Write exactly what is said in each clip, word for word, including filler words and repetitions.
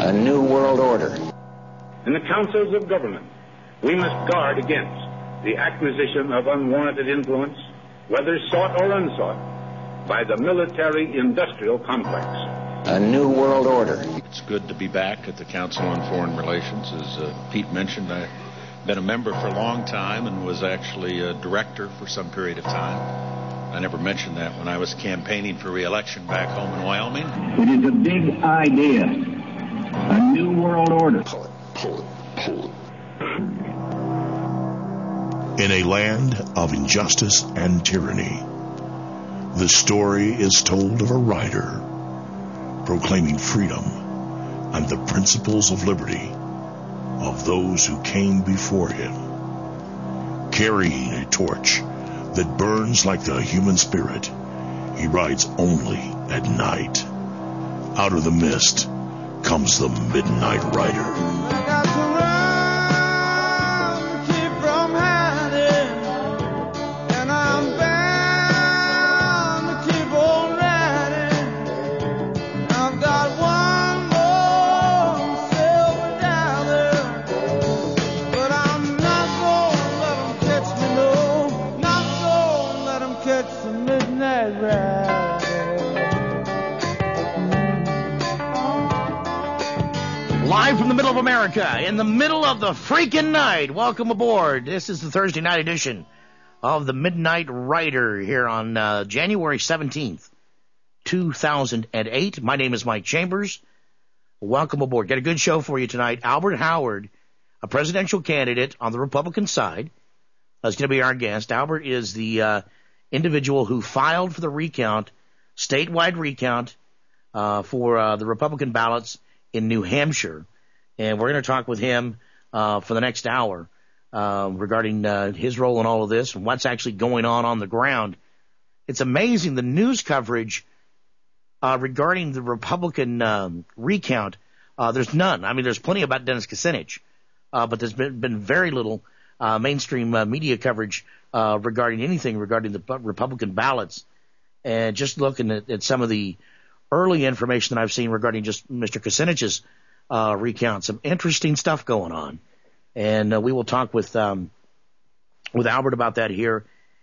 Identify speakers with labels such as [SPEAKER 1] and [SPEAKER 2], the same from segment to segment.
[SPEAKER 1] A new world order.
[SPEAKER 2] In the councils of government, we must guard against the acquisition of unwarranted influence, whether sought or unsought, by the military-industrial complex.
[SPEAKER 1] A new world order.
[SPEAKER 3] It's good to be back at the Council on Foreign Relations. As uh, Pete mentioned, I've been a member for a long time and was actually a director for some period of time. I never mentioned that when I was campaigning for re-election back home in Wyoming.
[SPEAKER 4] It is a big idea. A new world order.
[SPEAKER 1] Pull it, pull it, pull it.
[SPEAKER 5] In a land of injustice and tyranny, the story is told of a rider proclaiming freedom and the principles of liberty of those who came before him. Carrying a torch that burns like the human spirit, he rides only at night. Out of the mist comes the Midnight Rider.
[SPEAKER 6] Live from the middle of America, in the middle of the freaking night. Welcome aboard. This is the Thursday night edition of the Midnight Rider here on uh, January seventeenth, two thousand eight. My name is Mike Chambers. Welcome aboard. Got a good show for you tonight. Albert Howard, a presidential candidate on the Republican side, is going to be our guest. Albert is the uh, individual who filed for the recount, statewide recount, uh, for uh, the Republican ballots in New Hampshire. And we're going to talk with him uh, for the next hour uh, regarding uh, his role in all of this and what's actually going on on the ground. It's amazing, the news coverage uh, regarding the Republican um, recount. Uh, there's none. I mean, there's plenty about Dennis Kucinich, uh, but there's been, been very little uh, mainstream uh, media coverage uh, regarding anything regarding the Republican ballots. And just looking at, at some of the early information that I've seen regarding just Mister Kucinich's uh, recount, some interesting stuff going on. And uh, we will talk with um, with Albert about that here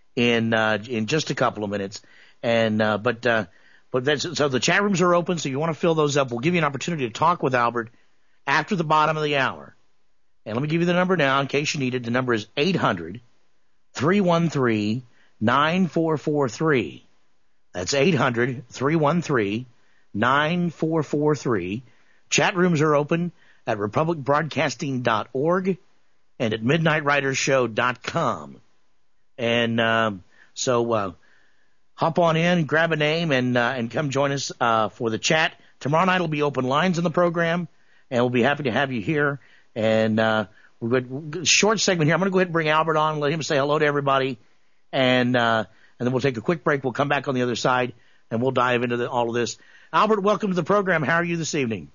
[SPEAKER 6] in uh, in just a couple of minutes. And uh, but uh, but that's, so the chat rooms are open, so you want to fill those up. We'll give you an opportunity to talk with Albert after the bottom of the hour. And let me give you the number now in case you need it. The number is eight hundred, three one three, nine four four three. That's eight hundred, three one three, nine four four three. Chat rooms are open at republic broadcasting dot org and at midnight riders show dot com. And um, so uh, hop on in, grab a name, and uh, and come join us uh, for the chat. Tomorrow night will be open lines in the program, and we'll be happy to have you here. And uh, we're good. Short segment here. I'm going to go ahead and bring Albert on, let him say hello to everybody, and uh, and then we'll take a quick break. We'll come back on the other side, and we'll dive into the, all of this. Albert, welcome to the program. How are you this evening?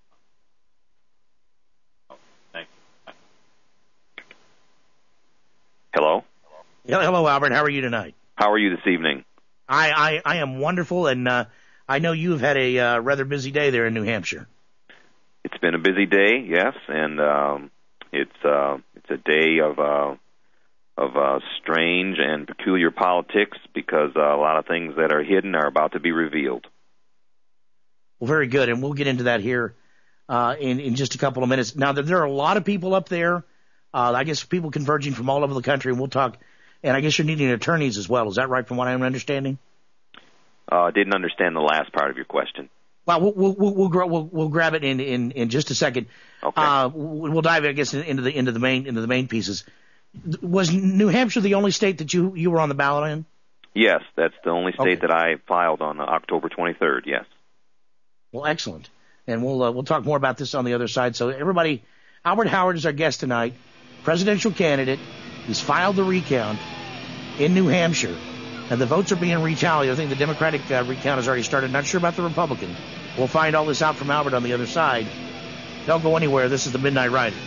[SPEAKER 7] Hello?
[SPEAKER 6] Hello, Albert. How are you tonight?
[SPEAKER 7] How are you this evening?
[SPEAKER 6] I, I, I am wonderful, and uh, I know you've had a uh, rather busy day there in New Hampshire.
[SPEAKER 7] It's been a busy day, yes, and um, it's uh, it's a day of uh, of uh, strange and peculiar politics because uh, a lot of things that are hidden are about to be revealed.
[SPEAKER 6] Well, very good, and we'll get into that here uh, in, in just a couple of minutes. Now, there, there are a lot of people up there. Uh, I guess people converging from all over the country, and we'll talk. And I guess you're needing attorneys as well. Is that right from what I'm understanding?
[SPEAKER 7] I uh, didn't understand the last part of your question.
[SPEAKER 6] Well, we'll we'll we'll, we'll, we'll, we'll grab it in, in, in just a second.
[SPEAKER 7] Okay.
[SPEAKER 6] Uh, we'll dive, I guess, into the into the main into the main pieces. Was New Hampshire the only state that you you were on the ballot in?
[SPEAKER 7] Yes, that's the only state
[SPEAKER 6] okay.
[SPEAKER 7] that I filed on October twenty-third. Yes.
[SPEAKER 6] Well, excellent. And we'll uh, we'll talk more about this on the other side. So everybody, Albert Howard is our guest tonight, presidential candidate. He's filed the recount in New Hampshire, and the votes are being retallied. I think the Democratic uh, recount has already started. Not sure about the Republican. We'll find all this out from Albert on the other side. Don't go anywhere. This is the Midnight Rider.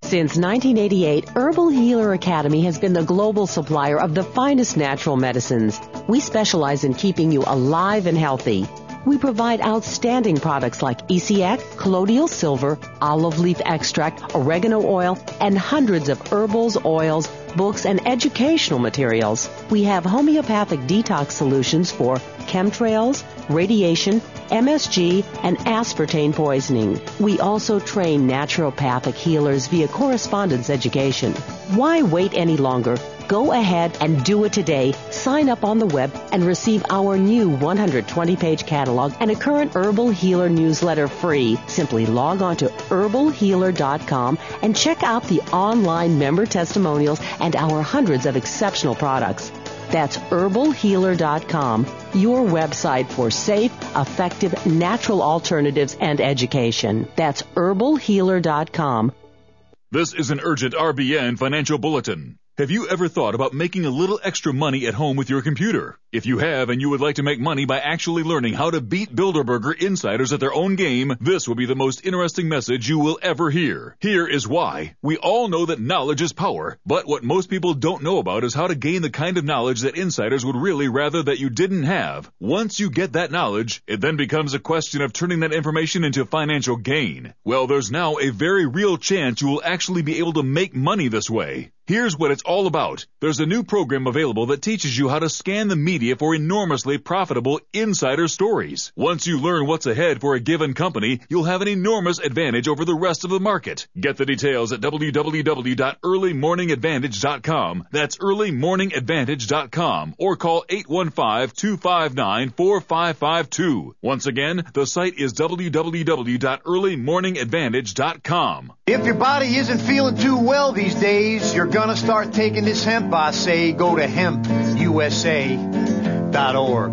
[SPEAKER 8] Since nineteen eighty-eight, Herbal Healer Academy has been the global supplier of the finest natural medicines. We specialize in keeping you alive and healthy. We provide outstanding products like E C X, colloidal silver, olive leaf extract, oregano oil, and hundreds of herbals, oils, books, and educational materials. We have homeopathic detox solutions for chemtrails, radiation, M S G, and aspartame poisoning. We also train naturopathic healers via correspondence education. Why wait any longer? Go ahead and do it today. Sign up on the web and receive our new one hundred twenty page catalog and a current Herbal Healer newsletter free. Simply log on to herbal healer dot com and check out the online member testimonials and our hundreds of exceptional products. That's herbal healer dot com, your website for safe, effective, natural alternatives and education. That's herbal healer dot com.
[SPEAKER 9] This is an urgent R B N financial bulletin. Have you ever thought about making a little extra money at home with your computer? If you have and you would like to make money by actually learning how to beat Bilderberger insiders at their own game, this will be the most interesting message you will ever hear. Here is why. We all know that knowledge is power, but what most people don't know about is how to gain the kind of knowledge that insiders would really rather that you didn't have. Once you get that knowledge, it then becomes a question of turning that information into financial gain. Well, there's now a very real chance you will actually be able to make money this way. Here's what it's all about. There's a new program available that teaches you how to scan the media for enormously profitable insider stories. Once you learn what's ahead for a given company, you'll have an enormous advantage over the rest of the market. Get the details at w w w dot early morning advantage dot com. That's early morning advantage dot com or call eight one five, two five nine, four five five two. Once again, the site is w w w dot early morning advantage dot com.
[SPEAKER 10] If your body isn't feeling too well these days, you're gonna start taking this hemp, I say, go to hemp u s a dot org.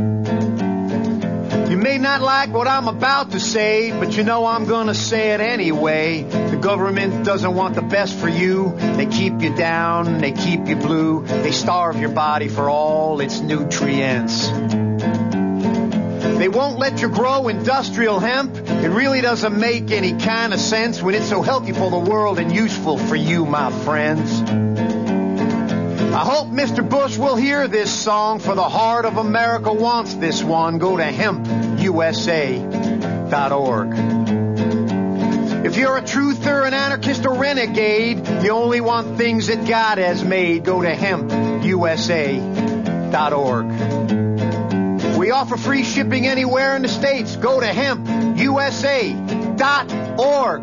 [SPEAKER 10] You may not like what I'm about to say, but you know I'm gonna say it anyway. The government doesn't want the best for you. They keep you down, they keep you blue. They starve your body for all its nutrients. They won't let you grow industrial hemp. It really doesn't make any kind of sense when it's so healthy for the world and useful for you, my friends. I hope Mister Bush will hear this song, for the heart of America wants this one. Go to hemp u s a dot org. If you're a truther, an anarchist, or renegade, you only want things that God has made. Go to hemp u s a dot org. We offer free shipping anywhere in the States. Go to hemp u s a dot org.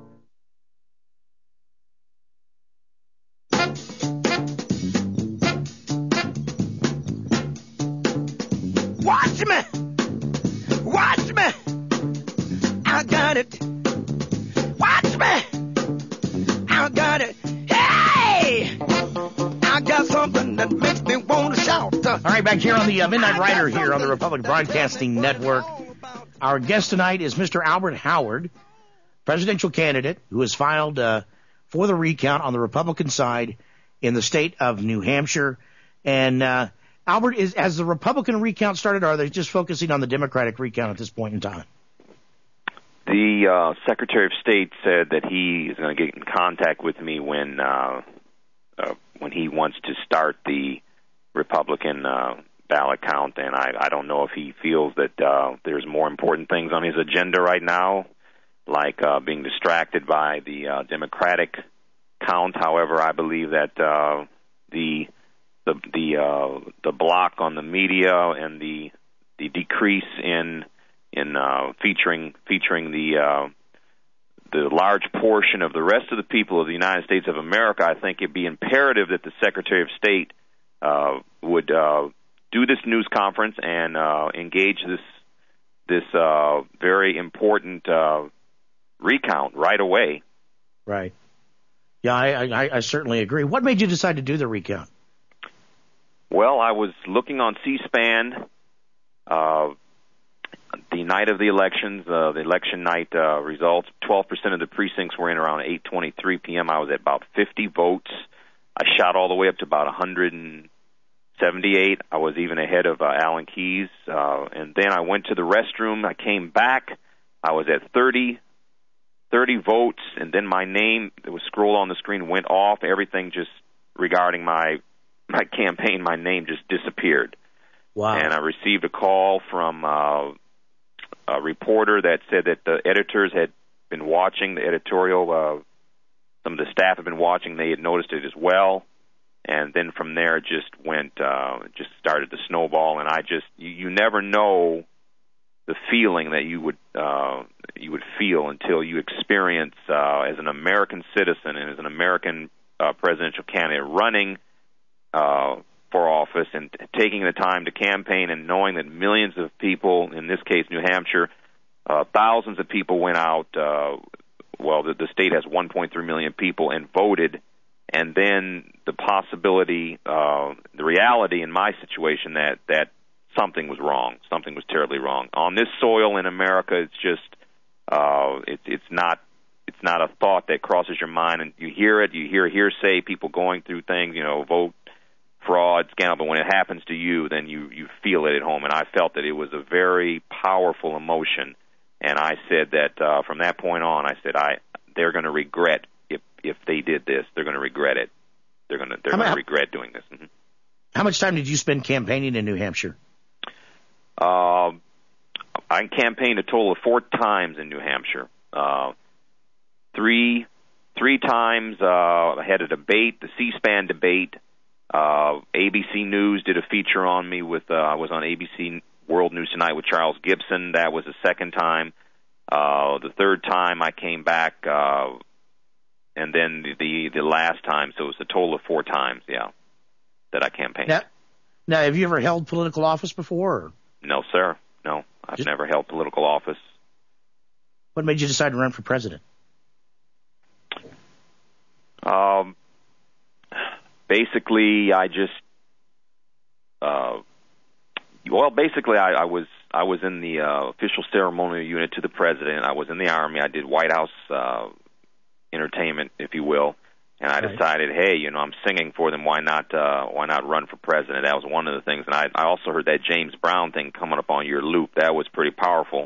[SPEAKER 11] Watch me! Watch me! I got it! Watch me! I got it! Hey! I got something that makes me want to shout.
[SPEAKER 6] All right, back here on the uh, Midnight Rider here on the Republic Broadcasting Network. Our guest tonight is Mister Albert Howard, presidential candidate who has filed uh, for the recount on the Republican side in the state of New Hampshire. And uh, Albert, is has the Republican recount started, or are they just focusing on the Democratic recount at this point in time?
[SPEAKER 7] The uh, Secretary of State said that he is going to get in contact with me when uh, uh, when he wants to start the Republican uh, ballot count, and I, I don't know if he feels that uh, there's more important things on his agenda right now, like uh, being distracted by the uh, Democratic count. However, I believe that uh, the the the uh, the block on the media and the the decrease in in uh, featuring featuring the uh, the large portion of the rest of the people of the United States of America, I think it'd be imperative that the Secretary of State uh, would uh, do this news conference and uh, engage this this uh, very important uh, recount right away.
[SPEAKER 6] Right. Yeah, I, I, I certainly agree. What made you decide to do the recount?
[SPEAKER 7] Well, I was looking on C-SPAN uh, the night of the elections, uh, the election night uh, results. twelve percent of the precincts were in around eight twenty-three p.m. I was at about fifty votes. I shot all the way up to about one hundred seventy-eight. I was even ahead of uh, Alan Keyes. Uh, and then I went to the restroom. I came back. I was at thirty thirty votes, and then my name that was scrolled on the screen went off. Everything just regarding my my campaign, my name just disappeared.
[SPEAKER 6] Wow.
[SPEAKER 7] And I received a call from uh, a reporter that said that the editors had been watching the editorial. Uh, some of the staff had been watching. They had noticed it as well. And then from there, it just went, uh, just started to snowball. And I just, you, you never know the feeling that you would uh, you would feel until you experience, uh, as an American citizen and as an American uh, presidential candidate running uh, for office and taking the time to campaign and knowing that millions of people, in this case New Hampshire, uh, thousands of people went out. Uh, well, the, the state has one point three million people and voted. And then the possibility, uh, the reality in my situation that, that something was wrong, something was terribly wrong. On this soil in America, it's just, uh, it's it's not it's not a thought that crosses your mind, and you hear it, you hear hearsay, people going through things, you know, vote fraud, scandal. But when it happens to you, then you you feel it at home. And I felt that it was a very powerful emotion, and I said that uh, from that point on, I said I they're going to regret. If they did this, they're going to regret it. They're going to they're going to regret doing this. Mm-hmm.
[SPEAKER 6] How much time did you spend campaigning in New Hampshire?
[SPEAKER 7] Uh, I campaigned a total of four times in New Hampshire. Uh, three three times uh, I had a debate, the C-SPAN debate. Uh, A B C News did a feature on me with. Uh, I was on A B C World News Tonight with Charles Gibson. That was the second time. Uh, the third time I came back. Uh, And then the, the the last time, so it was a total of four times, yeah, that I campaigned.
[SPEAKER 6] Now, now have you ever held political office before? Or?
[SPEAKER 7] No, sir. No, I've Just, never held political office.
[SPEAKER 6] What made you decide to run for president?
[SPEAKER 7] Um, basically, I just, uh, well, basically, I, I was I was in the uh, official ceremonial unit to the president. I was in the Army. I did White House Uh, entertainment, if you will, and I right. decided, hey, you know, I'm singing for them. Why not? Uh, why not run for president? That was one of the things. And I, I also heard that James Brown thing coming up on your loop. That was pretty powerful.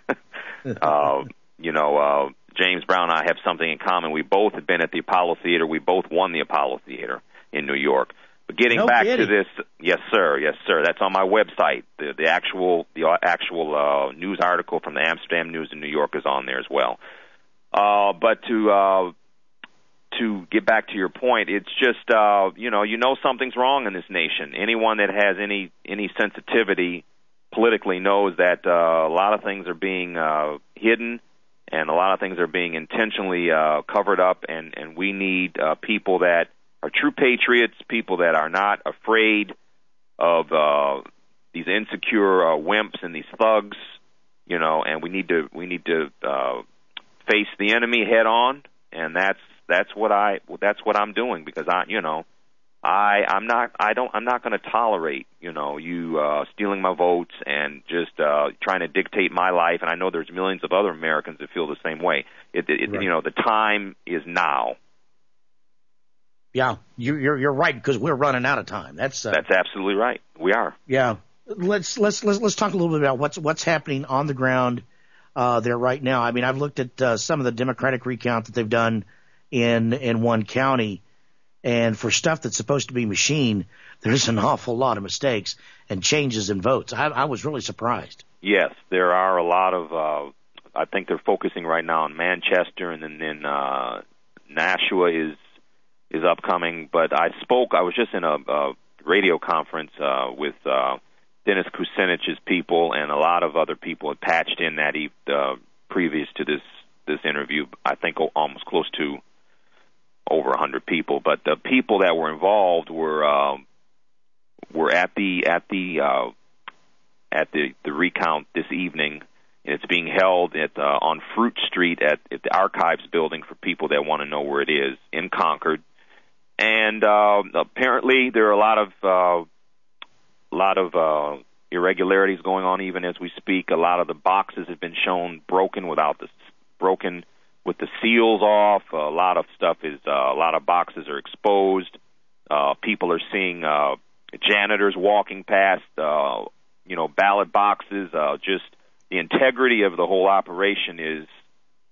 [SPEAKER 7] uh, you know, uh, James Brown and I have something in common. We both had been at the Apollo Theater. We both won the Apollo Theater in New York. But getting
[SPEAKER 6] no
[SPEAKER 7] back
[SPEAKER 6] kidding.
[SPEAKER 7] to this, yes, sir, yes, sir. That's on my website. The, the actual, the actual uh, news article from the Amsterdam News in New York is on there as well. Uh, but to uh, to get back to your point, it's just uh, you know you know something's wrong in this nation. Anyone that has any any sensitivity politically knows that uh, a lot of things are being uh, hidden, and a lot of things are being intentionally uh, covered up. And, and we need uh, people that are true patriots, people that are not afraid of uh, these insecure uh, wimps and these thugs. You know, and we need to we need to. Uh, face the enemy head on, and that's that's what I that's what I'm doing, because I you know I I'm not I don't I'm not going to tolerate you know you uh, stealing my votes and just uh, trying to dictate my life. And I know there's millions of other Americans that feel the same way. It, it right. You know the time is now.
[SPEAKER 6] Yeah, you, you're you're right, because we're running out of time. That's uh,
[SPEAKER 7] that's absolutely right. We are.
[SPEAKER 6] Yeah, let's let's let's let's talk a little bit about what's what's happening on the ground. Uh, there right now. I mean, I've looked at uh, some of the Democratic recount that they've done in in one county, and for stuff that's supposed to be machine, there's an awful lot of mistakes and changes in votes. I, I was really surprised.
[SPEAKER 7] Yes, there are a lot of. Uh, I think they're focusing right now on Manchester, and then, then uh, Nashua is is upcoming. But I spoke. I was just in a, a radio conference uh, with. Uh, Dennis Kucinich's people and a lot of other people had patched in that he, uh, previous to this this interview. I think almost close to over a hundred people. But the people that were involved were um, were at the at the uh, at the, the recount this evening. And it's being held at uh, on Fruit Street at, at the Archives building for people that want to know where it is in Concord. And uh, apparently there are a lot of uh, A lot of uh, irregularities going on even as we speak. A lot of the boxes have been shown broken without the broken with the seals off. A lot of stuff is uh, a lot of boxes are exposed. Uh, people are seeing uh, janitors walking past, uh, you know, ballot boxes. Uh, just the integrity of the whole operation is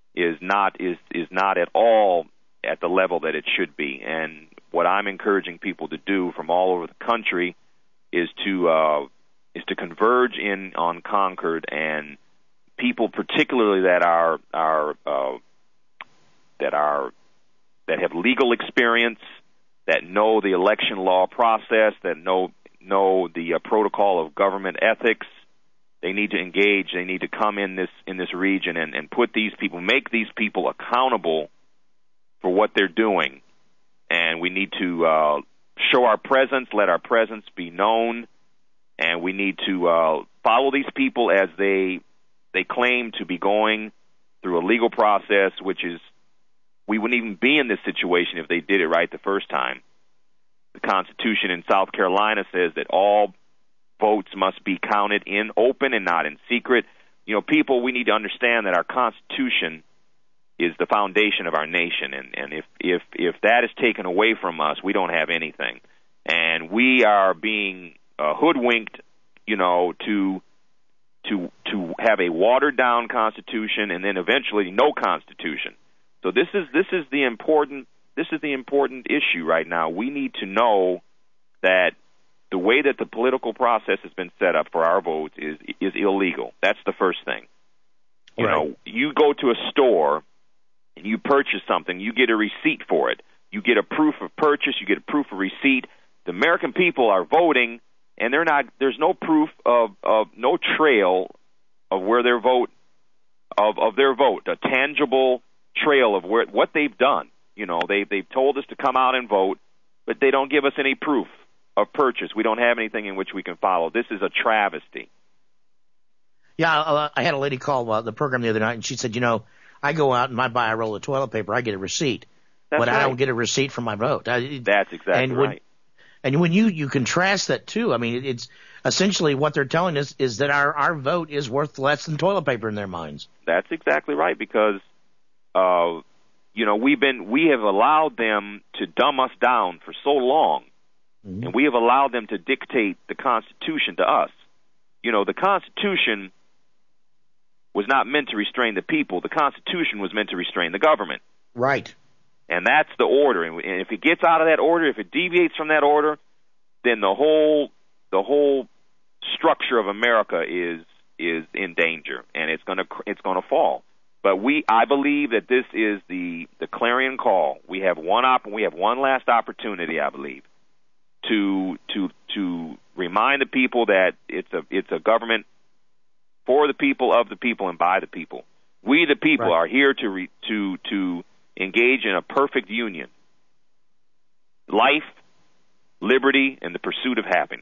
[SPEAKER 7] is not is is not at all at the level that it should be. And what I'm encouraging people to do from all over the country is to uh, is to converge in on Concord, and people particularly that are are uh, that are that have legal experience, that know the election law process, that know know the uh, protocol of government ethics. They need to engage. They need to come in this in this region and, and put these people, make these people accountable for what they're doing. And we need to uh, show our presence, let our presence be known, and we need to uh, follow these people as they they claim to be going through a legal process, which is, we wouldn't even be in this situation if they did it right the first time. The Constitution in South Carolina says that all votes must be counted in open and not in secret. You know, people, we need to understand that our Constitution is the foundation of our nation, and, and if, if, if that is taken away from us, we don't have anything. And we are being uh, hoodwinked, you know, to to to have a watered-down Constitution and then eventually no Constitution. So this is this is the important this is the important issue right now. We need to know that the way that the political process has been set up for our votes is is illegal. That's the first thing. You right. know, you go to a store and you purchase something, you get a receipt for it. You get a proof of purchase, you get a proof of receipt. The American people are voting, and they're not. There's no proof of, of no trail of where their vote of of their vote, a tangible trail of where what they've done. You know, they they've told us to come out and vote, but they don't give us any proof of purchase. We don't have anything in which we can follow. This is a travesty.
[SPEAKER 6] Yeah, uh, I had a lady call uh, the program the other night, and she said, you know, I go out and I buy a roll of toilet paper, I get a receipt,
[SPEAKER 7] That's
[SPEAKER 6] but
[SPEAKER 7] right.
[SPEAKER 6] I don't get a receipt for my vote. I,
[SPEAKER 7] That's exactly
[SPEAKER 6] and when,
[SPEAKER 7] right.
[SPEAKER 6] And when you, you contrast that too, I mean, it's essentially what they're telling us is that our, our vote is worth less than toilet paper in their minds.
[SPEAKER 7] That's exactly right, because, uh, you know, we've been we have allowed them to dumb us down for so long. Mm-hmm. And we have allowed them to dictate the Constitution to us. You know, the Constitution was not meant to restrain the people. The Constitution was meant to restrain the government.
[SPEAKER 6] Right. And
[SPEAKER 7] that's the order. And if it gets out of that order, if it deviates from that order, then the whole the whole structure of America is is in danger, and it's going to it's going to fall. But we, I believe that this is the the clarion call. We have one op- we have one last opportunity, I believe, to to to remind the people that it's a it's a government for the people, of the people, and by the people. We, the people, right. are here to re, to to engage in a perfect union: life, liberty, and the pursuit of happiness.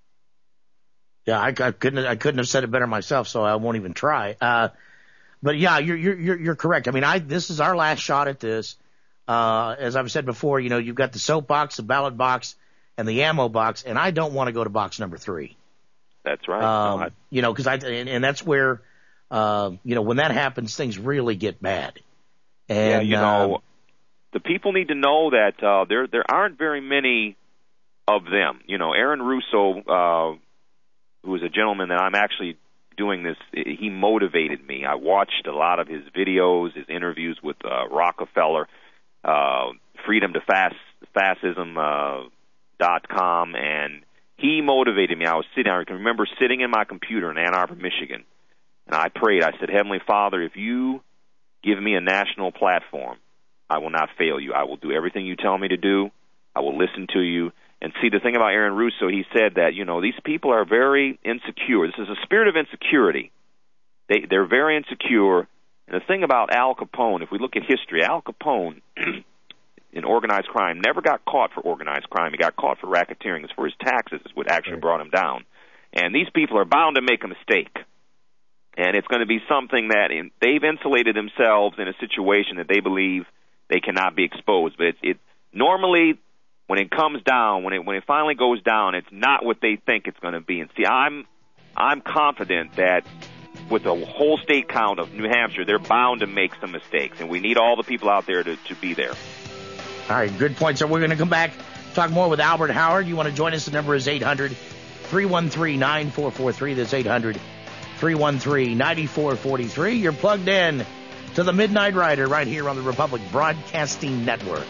[SPEAKER 6] Yeah, I, I couldn't I couldn't have said it better myself, so I won't even try. Uh, but yeah, you're you're you're correct. I mean, I this is our last shot at this. Uh, as I've said before, you know, you've got the soap box, the ballot box, and the ammo box, and I don't want to go to box number three.
[SPEAKER 7] That's right.
[SPEAKER 6] Um,
[SPEAKER 7] no, I...
[SPEAKER 6] You know, because I and, and that's where, uh, you know, when that happens, things really get bad. And,
[SPEAKER 7] yeah, you know,
[SPEAKER 6] um,
[SPEAKER 7] the people need to know that uh, there there aren't very many of them. You know, Aaron Russo, uh, who is a gentleman that I'm actually doing this, he motivated me. I watched a lot of his videos, his interviews with uh, Rockefeller, uh, Freedom to Fast, Fascism uh, dot com, and he motivated me. I was sitting, I can remember sitting in my computer in Ann Arbor, Michigan, and I prayed. I said, Heavenly Father, if you give me a national platform, I will not fail you. I will do everything you tell me to do. I will listen to you. And see, the thing about Aaron Russo, he said that, you know, these people are very insecure. This is a spirit of insecurity. They, they're very insecure. And the thing about Al Capone, if we look at history, Al Capone in organized crime never got caught for organized crime. He got caught for racketeering. It's for his taxes is what actually brought him down. And these people are bound to make a mistake. And it's going to be something that in, they've insulated themselves in a situation that they believe they cannot be exposed. But it, it normally, when it comes down, when it when it finally goes down, it's not what they think it's going to be. And see, I'm I'm confident that with the whole state count of New Hampshire, they're bound to make some mistakes, and we need all the people out there to, to be there.
[SPEAKER 6] All right, good point. So we're going to come back, talk more with Albert Howard. You want to join us? The number is eight hundred, three one three, nine four four three. That's eight hundred, three one three, nine four four three. You're plugged in to the Midnight Rider right here on the Republic Broadcasting Network.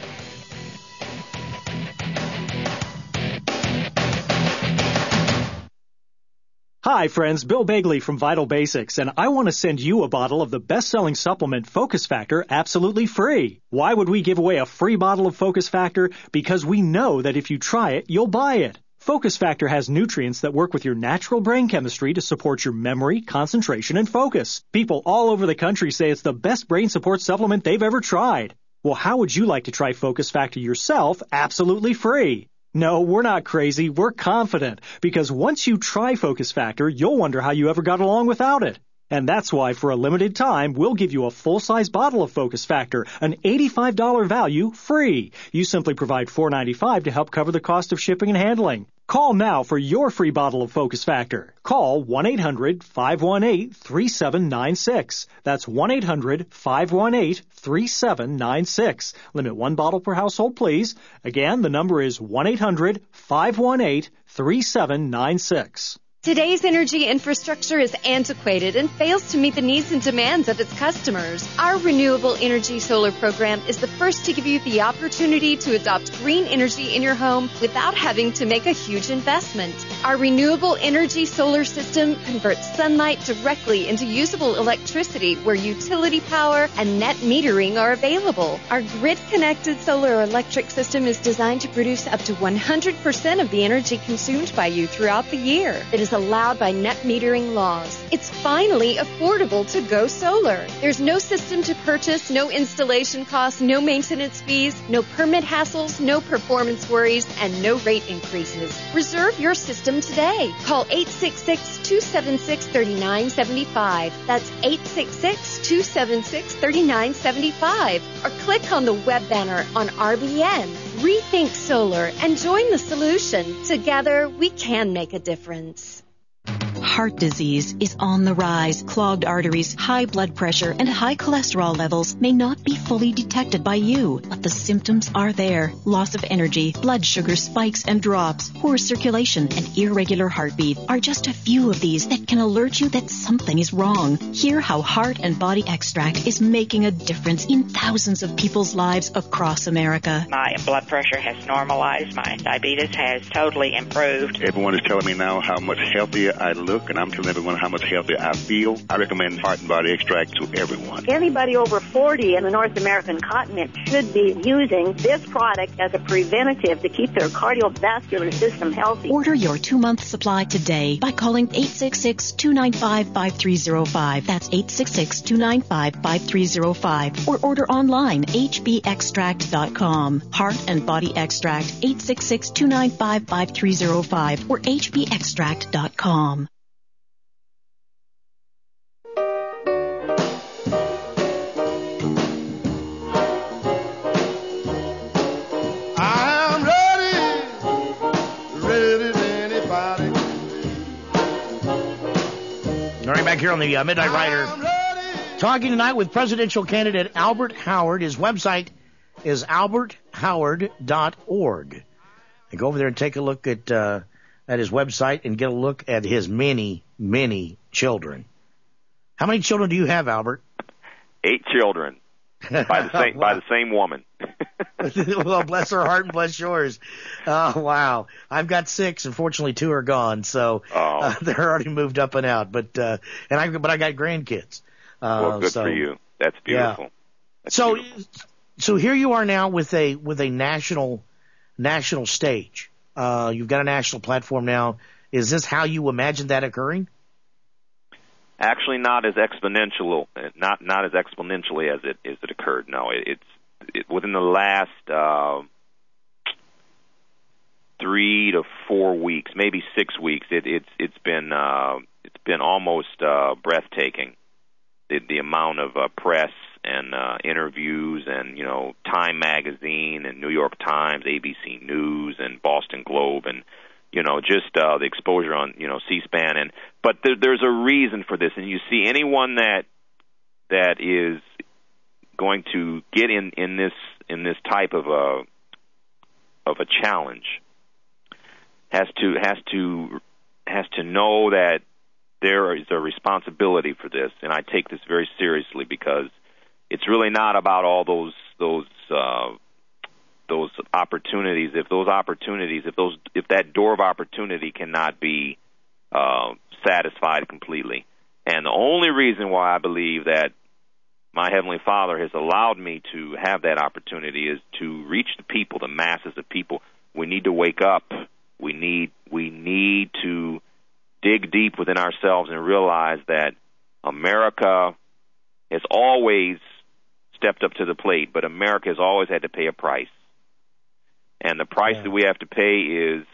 [SPEAKER 12] Hi, friends. Bill Bagley from Vital Basics, and I want to send you a bottle of the best-selling supplement Focus Factor absolutely free. Why would we give away a free bottle of Focus Factor? Because we know that if you try it, you'll buy it. Focus Factor has nutrients that work with your natural brain chemistry to support your memory, concentration, and focus. People all over the country say it's the best brain support supplement they've ever tried. Well, how would you like to try Focus Factor yourself absolutely free? No, we're not crazy. We're confident. Because once you try Focus Factor, you'll wonder how you ever got along without it. And that's why, for a limited time, we'll give you a full-size bottle of Focus Factor, an eighty-five dollars value, free. You simply provide four dollars and ninety-five cents to help cover the cost of shipping and handling. Call now for your free bottle of Focus Factor. Call one eight hundred five one eight three seven nine six. That's one eight hundred five one eight three seven nine six. Limit one bottle per household, please. Again, the number is one eight hundred five one eight three seven nine six.
[SPEAKER 13] Today's energy infrastructure is antiquated and fails to meet the needs and demands of its customers. Our Renewable Energy Solar program is the first to give you the opportunity to adopt green energy in your home without having to make a huge investment. Our Renewable Energy Solar system converts sunlight directly into usable electricity where utility power and net metering are available. Our grid-connected solar electric system is designed to produce up to one hundred percent of the energy consumed by you throughout the year. It is allowed by net metering laws. It's finally affordable to go solar. There's no system to purchase, no installation costs, no maintenance fees, no permit hassles, no performance worries, and no rate increases. Reserve your system today. Call eight six six, two seven six, three nine seven five. That's eight six six, two seven six, three nine seven five. Or click on the web banner on R B N. Rethink solar and join the solution. Together, we can make a difference.
[SPEAKER 14] Heart disease is on the rise. Clogged arteries, high blood pressure, and high cholesterol levels may not be fully detected by you, but the symptoms are there. Loss of energy, blood sugar spikes and drops, poor circulation, and irregular heartbeat are just a few of these that can alert you that something is wrong. Hear how Heart and Body Extract is making a difference in thousands of people's lives across America.
[SPEAKER 15] My blood pressure has normalized. My diabetes has totally improved.
[SPEAKER 16] Everyone is telling me now how much healthier I look, and I'm telling everyone how much healthier I feel. I recommend Heart and Body Extract to everyone.
[SPEAKER 17] Anybody over forty in the North American continent should be using this product as a preventative to keep their cardiovascular system healthy.
[SPEAKER 14] Order your two-month supply today by calling eight six six, two nine five, five three zero five. That's eight six six, two nine five, five three zero five. Or order online, h b extract dot com. Heart and Body Extract, eight six six, two nine five, five three zero five or h b extract dot com.
[SPEAKER 6] All right, back here on the uh, Midnight Rider, talking tonight with presidential candidate Albert Howard. His website is albert howard dot org. And go over there and take a look at uh, at his website and get a look at his many, many children. How many children do you have, Albert?
[SPEAKER 7] Eight children by the same by the same woman.
[SPEAKER 6] Well, bless her heart and bless yours. Oh, wow. I've got six. Unfortunately, two are gone, so
[SPEAKER 7] oh.
[SPEAKER 6] uh, they're already moved up and out. But uh, and I but I got grandkids. Uh,
[SPEAKER 7] well, good
[SPEAKER 6] so,
[SPEAKER 7] for you. That's beautiful.
[SPEAKER 6] Yeah.
[SPEAKER 7] That's
[SPEAKER 6] so
[SPEAKER 7] beautiful.
[SPEAKER 6] so here you are now with a with a national national stage. Uh, you've got a national platform now. Is this how you imagine that occurring?
[SPEAKER 7] Actually, not as exponential, not not as exponentially as it as it occurred. No, it, it's it, within the last uh, three to four weeks, maybe six weeks. It, it's it's been uh, it's been almost uh, breathtaking. The, the amount of uh, press and uh, interviews, and you know, Time Magazine and New York Times, A B C News, and Boston Globe, and you know, just uh, the exposure on, you know, C-SPAN. And but there, there's a reason for this, and you see anyone that that is going to get in, in this in this type of a of a challenge has to has to has to know that there is a responsibility for this, and I take this very seriously because it's really not about all those those uh, those opportunities. If those opportunities, if those if that door of opportunity cannot be uh, satisfied completely, and the only reason why I believe that my Heavenly Father has allowed me to have that opportunity is to reach the people, the masses of people. We need to wake up. We need we need to dig deep within ourselves and realize that America has always stepped up to the plate, but America has always had to pay a price. And the price yeah. that we have to pay is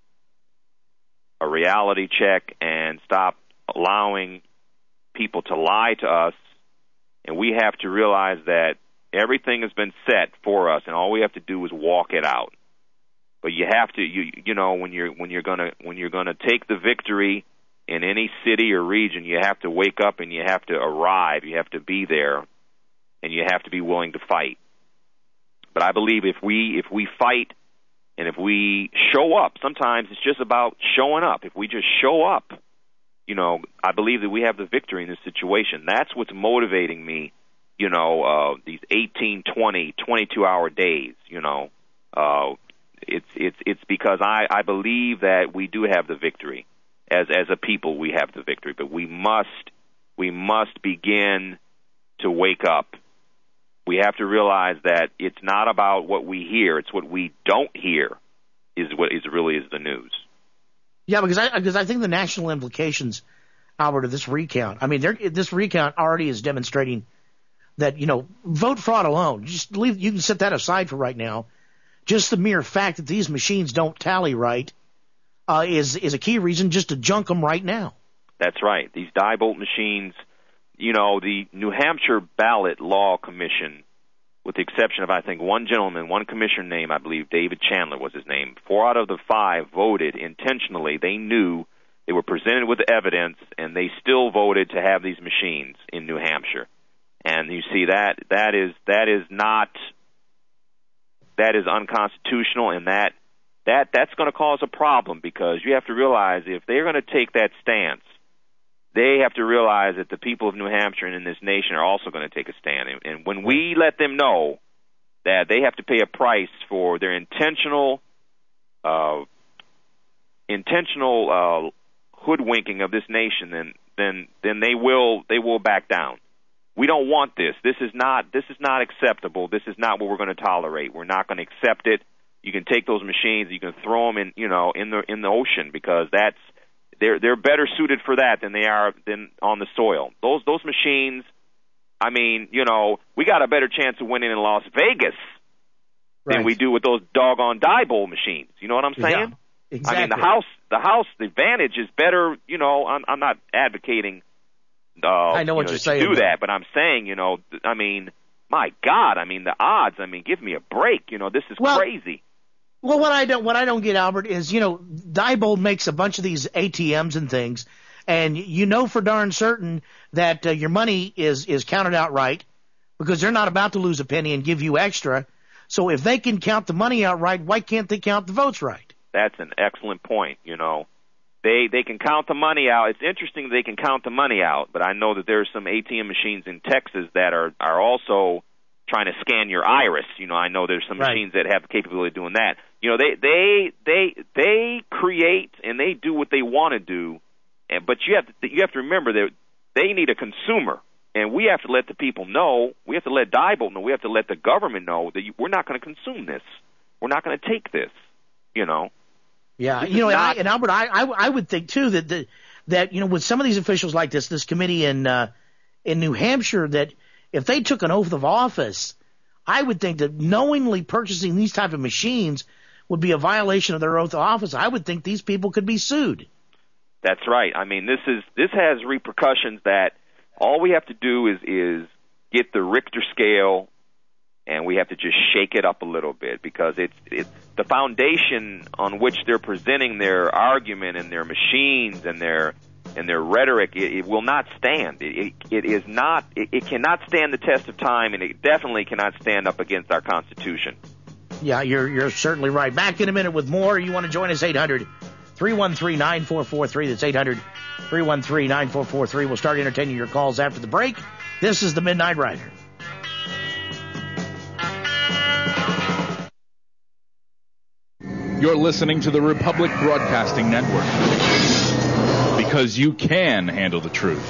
[SPEAKER 7] a reality check and stop allowing people to lie to us. And we have to realize that everything has been set for us, and all we have to do is walk it out. But you have to, you you know, when you're when you're gonna when you're gonna take the victory in any city or region, you have to wake up and you have to arrive. You have to be there, and you have to be willing to fight. But I believe if we if we fight and if we show up, sometimes it's just about showing up. If we just show up, you know, I believe that we have the victory in this situation. That's what's motivating me, you know, uh, these eighteen, twenty, twenty-two hour days, you know. Uh, it's it's it's because I, I believe that we do have the victory. As as a people, we have the victory. But we must we must begin to wake up. We have to realize that it's not about what we hear; it's what we don't hear is what is really is the news.
[SPEAKER 6] Yeah, because I because I think the national implications, Albert, of this recount. I mean, this recount already is demonstrating that, you know, vote fraud alone. Just leave. You can set that aside for right now. Just the mere fact that these machines don't tally right uh, is is a key reason just to junk them right now.
[SPEAKER 7] That's right. These Diebold machines. You know, the New Hampshire Ballot Law Commission, with the exception of, I think, one gentleman, one commissioner name, I believe David Chandler was his name, four out of the five voted intentionally. They knew they were presented with evidence, and they still voted to have these machines in New Hampshire. And you see that that is that is not that is unconstitutional, and that that that's going to cause a problem, because you have to realize if they're going to take that stance, they have to realize that the people of New Hampshire and in this nation are also going to take a stand. And, and when we let them know that they have to pay a price for their intentional, uh, intentional uh, hoodwinking of this nation, then then then they will they will back down. We don't want this. This is not this is not acceptable. This is not what we're going to tolerate. We're not going to accept it. You can take those machines, you can throw them in, you know, in the in the ocean, because that's They're they're better suited for that than they are than on the soil. Those those machines, I mean, you know, we got a better chance of winning in Las Vegas right. than we do with those doggone Diebold machines. You know what I'm saying?
[SPEAKER 6] Yeah, exactly.
[SPEAKER 7] I mean, the house the house the advantage is better. You know, I'm, I'm not advocating. Uh,
[SPEAKER 6] I know what
[SPEAKER 7] you know,
[SPEAKER 6] you're saying.
[SPEAKER 7] Do that, but I'm saying, you know, I mean, my God, I mean, the odds. I mean, give me a break. You know, this is
[SPEAKER 6] well,
[SPEAKER 7] crazy.
[SPEAKER 6] Well, what I don't what I don't get, Albert, is, you know, Diebold makes a bunch of these A T Ms and things, and you know for darn certain that uh, your money is is counted out right, because they're not about to lose a penny and give you extra. So if they can count the money out right, why can't they count the votes right?
[SPEAKER 7] That's an excellent point. You know, they they can count the money out. It's interesting they can count the money out, but I know that there's some A T M machines in Texas that are are also trying to scan your iris. You know, I know there's some
[SPEAKER 6] right.
[SPEAKER 7] machines that have the capability of doing that. You know, they they they they create and they do what they want to do, and but you have to you have to remember that they need a consumer, and we have to let the people know. We have to let Diebold know. We have to let the government know that you, we're not going to consume this. We're not going to take this. You know.
[SPEAKER 6] Yeah,
[SPEAKER 7] this
[SPEAKER 6] you know,
[SPEAKER 7] not,
[SPEAKER 6] and, I, and Albert, I, I I would think too that the, that you know, with some of these officials like this, this committee in uh, in New Hampshire, that if they took an oath of office, I would think that knowingly purchasing these type of machines would be a violation of their oath of office. I would think these people could be sued.
[SPEAKER 7] That's right. I mean, this is this has repercussions that all we have to do is is get the Richter scale, and we have to just shake it up a little bit, because it's it's the foundation on which they're presenting their argument and their machines and their and their rhetoric. It, it will not stand. It, it, it is not. It, it cannot stand the test of time, and it definitely cannot stand up against our Constitution.
[SPEAKER 6] Yeah, you're you're certainly right. Back in a minute with more. You want to join us, eight hundred, three one three, nine four four three. That's eight hundred, three one three, nine four four three. We'll start entertaining your calls after the break. This is the Midnight Rider.
[SPEAKER 18] You're listening to the Republic Broadcasting Network. Because you can handle the truth.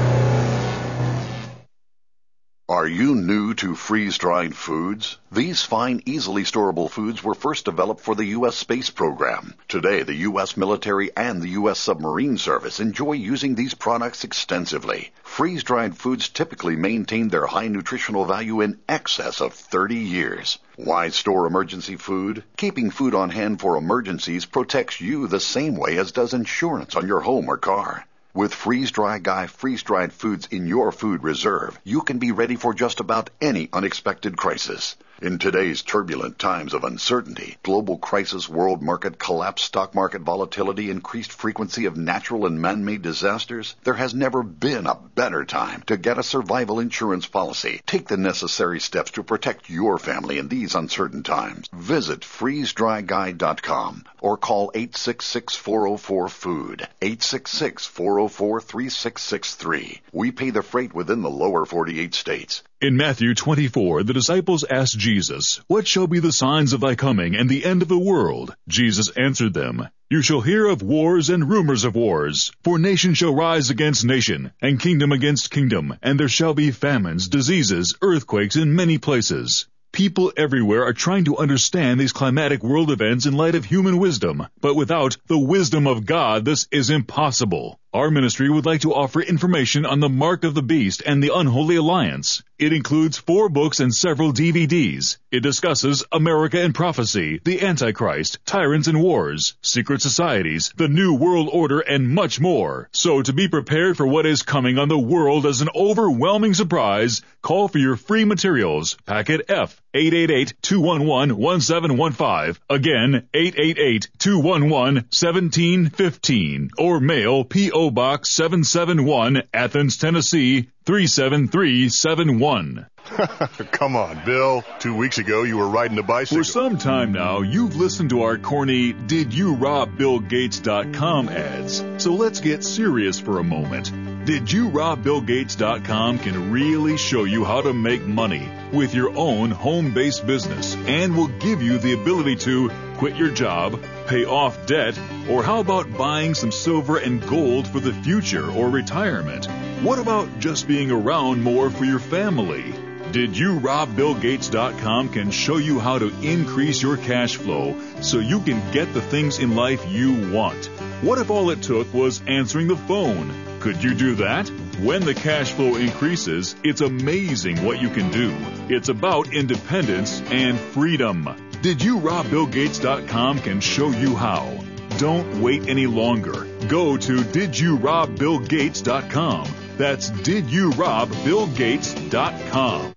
[SPEAKER 19] Are you new to freeze-dried foods? These fine, easily storable foods were first developed for the U S space program. Today, the U S military and the U S submarine service enjoy using these products extensively. Freeze-dried foods typically maintain their high nutritional value in excess of thirty years. Why store emergency food? Keeping food on hand for emergencies protects you the same way as does insurance on your home or car. With Freeze Dry Guy freeze-dried foods in your food reserve, you can be ready for just about any unexpected crisis. In today's turbulent times of uncertainty, global crisis, world market collapse, stock market volatility, increased frequency of natural and man-made disasters, there has never been a better time to get a survival insurance policy. Take the necessary steps to protect your family in these uncertain times. Visit freeze dry guy dot com or call eight six six, four oh four, food, eight six six, four oh four, three six six three. We pay the freight within the lower forty-eight states.
[SPEAKER 9] In Matthew twenty-four, the disciples asked Jesus, "What shall be the signs of thy coming and the end of the world?" Jesus answered them, "You shall hear of wars and rumors of wars. For nation shall rise against nation, and kingdom against kingdom, and there shall be famines, diseases, earthquakes in many places." People everywhere are trying to understand these climatic world events in light of human wisdom, but without the wisdom of God, this is impossible. Our ministry would like to offer information on the Mark of the Beast and the Unholy Alliance. It includes four books and several D V Ds. It discusses America and Prophecy, the Antichrist, Tyrants and Wars, Secret Societies, the New World Order, and much more. So to be prepared for what is coming on the world as an overwhelming surprise, call for your free materials. Packet F, eight eight eight, two one one, one seven one five. Again, eight eight eight, two one one, one seven one five. Or mail P O Box seven seven one, Athens, Tennessee, three seven three seven one.
[SPEAKER 5] Come on, Bill. Two weeks ago, you were riding a bicycle.
[SPEAKER 9] For some time now, you've listened to our corny Did You Rob Bill Gates dot com ads. So let's get serious for a moment. Did You Rob Bill Gates dot com can really show you how to make money with your own home-based business and will give you the ability to quit your job, pay off debt, or how about buying some silver and gold for the future or retirement? What about just being around more for your family? Did You Rob Bill Gates dot com can show you how to increase your cash flow so you can get the things in life you want. What if all it took was answering the phone? Could you do that? When the cash flow increases, it's amazing what you can do. It's about independence and freedom. Did You Rob Bill Gates dot com can show you how. Don't wait any longer. Go to Did You Rob Bill Gates dot com. That's Did You Rob Bill Gates dot com.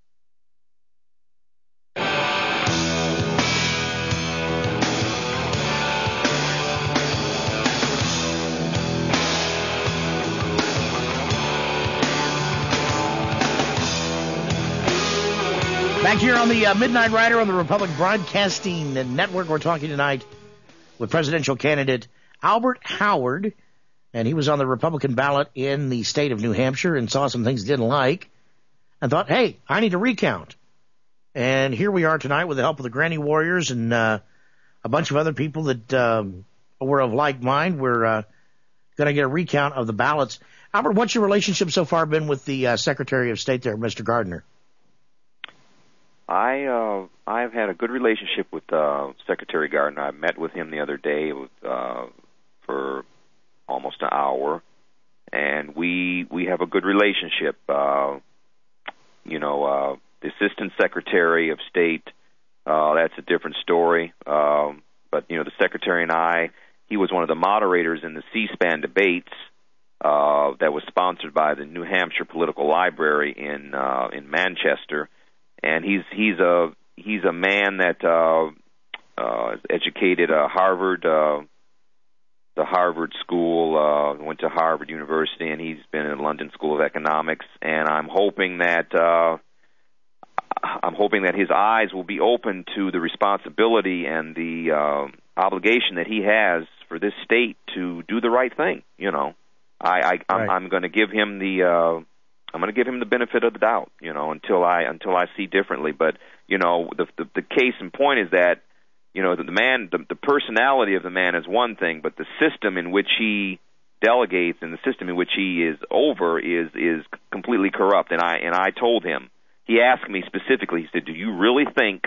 [SPEAKER 6] Back here on the uh, Midnight Rider on the Republic Broadcasting Network, we're talking tonight with presidential candidate Albert Howard, and he was on the Republican ballot in the state of New Hampshire and saw some things he didn't like and thought, hey, I need to recount. And here we are tonight with the help of the Granny Warriors and uh, a bunch of other people that uh, were of like mind. We're uh, going to get a recount of the ballots. Albert, what's your relationship so far been with the uh, Secretary of State there, Mister Gardner?
[SPEAKER 7] I uh, I've had a good relationship with uh, Secretary Gardner. I met with him the other day with, uh, for almost an hour, and we we have a good relationship. Uh, you know, uh, the Assistant Secretary of State, uh, that's a different story. Um, but you know, the Secretary and I, he was one of the moderators in the C-SPAN debates uh, that was sponsored by the New Hampshire Political Library in uh, in Manchester. And he's he's a he's a man that uh, uh, educated at Harvard, uh, the Harvard School, uh, went to Harvard University, and he's been in the London School of Economics. And I'm hoping that uh, I'm hoping that his eyes will be open to the responsibility and the uh, obligation that he has for this state to do the right thing. You know, I, I I'm, right. I'm going to give him the. Uh, I'm going to give him the benefit of the doubt, you know, until I until I see differently. But you know, the, the the case in point is that you know, the, the man, the, the personality of the man is one thing, but the system in which he delegates and the system in which he is over is is completely corrupt. And I and I told him. He asked me specifically. He said, "Do you really think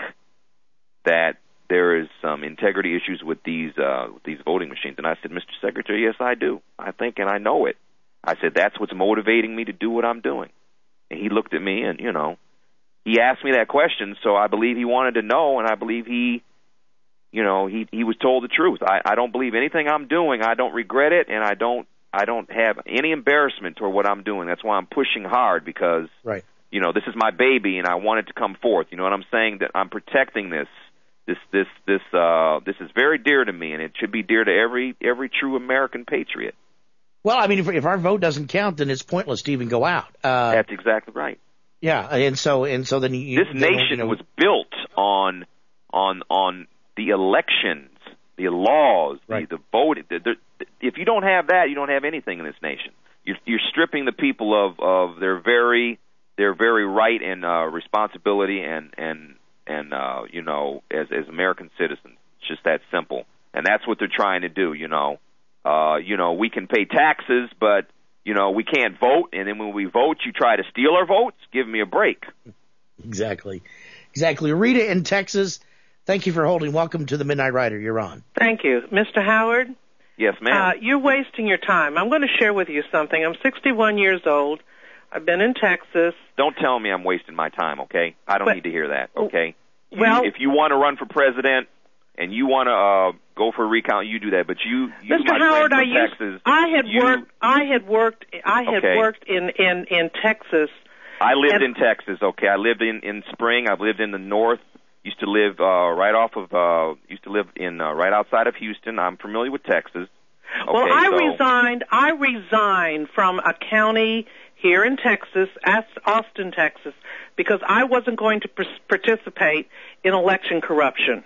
[SPEAKER 7] that there is some integrity issues with these uh, with these voting machines?" And I said, "Mister Secretary, yes, I do. I think, and I know it." I said, "That's what's motivating me to do what I'm doing." And he looked at me, and you know, he asked me that question, so I believe he wanted to know, and I believe he, you know, he he was told the truth. I, I don't believe anything I'm doing. I don't regret it, and I don't I don't have any embarrassment toward what I'm doing. That's why I'm pushing hard, because
[SPEAKER 6] right.
[SPEAKER 7] you know, this is my baby, and I want it to come forth. You know what I'm saying? That I'm protecting this. This this this uh this is very dear to me, and it should be dear to every every true American patriot.
[SPEAKER 6] Well, I mean, if, if our vote doesn't count, then it's pointless to even go out. Uh,
[SPEAKER 7] That's exactly right.
[SPEAKER 6] Yeah, and so and so then you,
[SPEAKER 7] this nation you know, was built on on on the elections, the laws, right. the, the voting. The, the, if you don't have that, you don't have anything in this nation. You're, you're stripping the people of of their very their very right and uh, responsibility and and and uh, you know, as as American citizens. It's just that simple, and that's what they're trying to do. You know, uh, you know, we can pay taxes, but you know, we can't vote, and then when we vote, you try to steal our votes. Give me a break.
[SPEAKER 6] Exactly, exactly. Rita in Texas, thank you for holding. Welcome to the Midnight Rider. You're on.
[SPEAKER 20] Thank you, Mister Howard.
[SPEAKER 7] Yes, ma'am.
[SPEAKER 20] Uh, you're wasting your time. I'm going to share with you something. I'm sixty-one years old. I've been in Texas.
[SPEAKER 7] Don't tell me I'm wasting my time, okay? I don't but, need to hear that, okay? You,
[SPEAKER 20] well,
[SPEAKER 7] if you want to run for president and you want to uh, go for a recount, you do that. But you, you
[SPEAKER 20] Mister
[SPEAKER 7] my
[SPEAKER 20] Howard,
[SPEAKER 7] friend
[SPEAKER 20] I
[SPEAKER 7] from
[SPEAKER 20] used,
[SPEAKER 7] Texas,
[SPEAKER 20] I had
[SPEAKER 7] you,
[SPEAKER 20] worked. I had worked. I had
[SPEAKER 7] okay.
[SPEAKER 20] worked in in in Texas.
[SPEAKER 7] I lived
[SPEAKER 20] and,
[SPEAKER 7] in Texas. Okay, I lived in in Spring. I've lived in the north. Used to live uh, right off of. Uh, used to live in uh, right outside of Houston. I'm familiar with Texas. Okay,
[SPEAKER 20] well, I
[SPEAKER 7] so,
[SPEAKER 20] resigned. I resigned from a county here in Texas, Austin, Texas, because I wasn't going to participate in election corruption.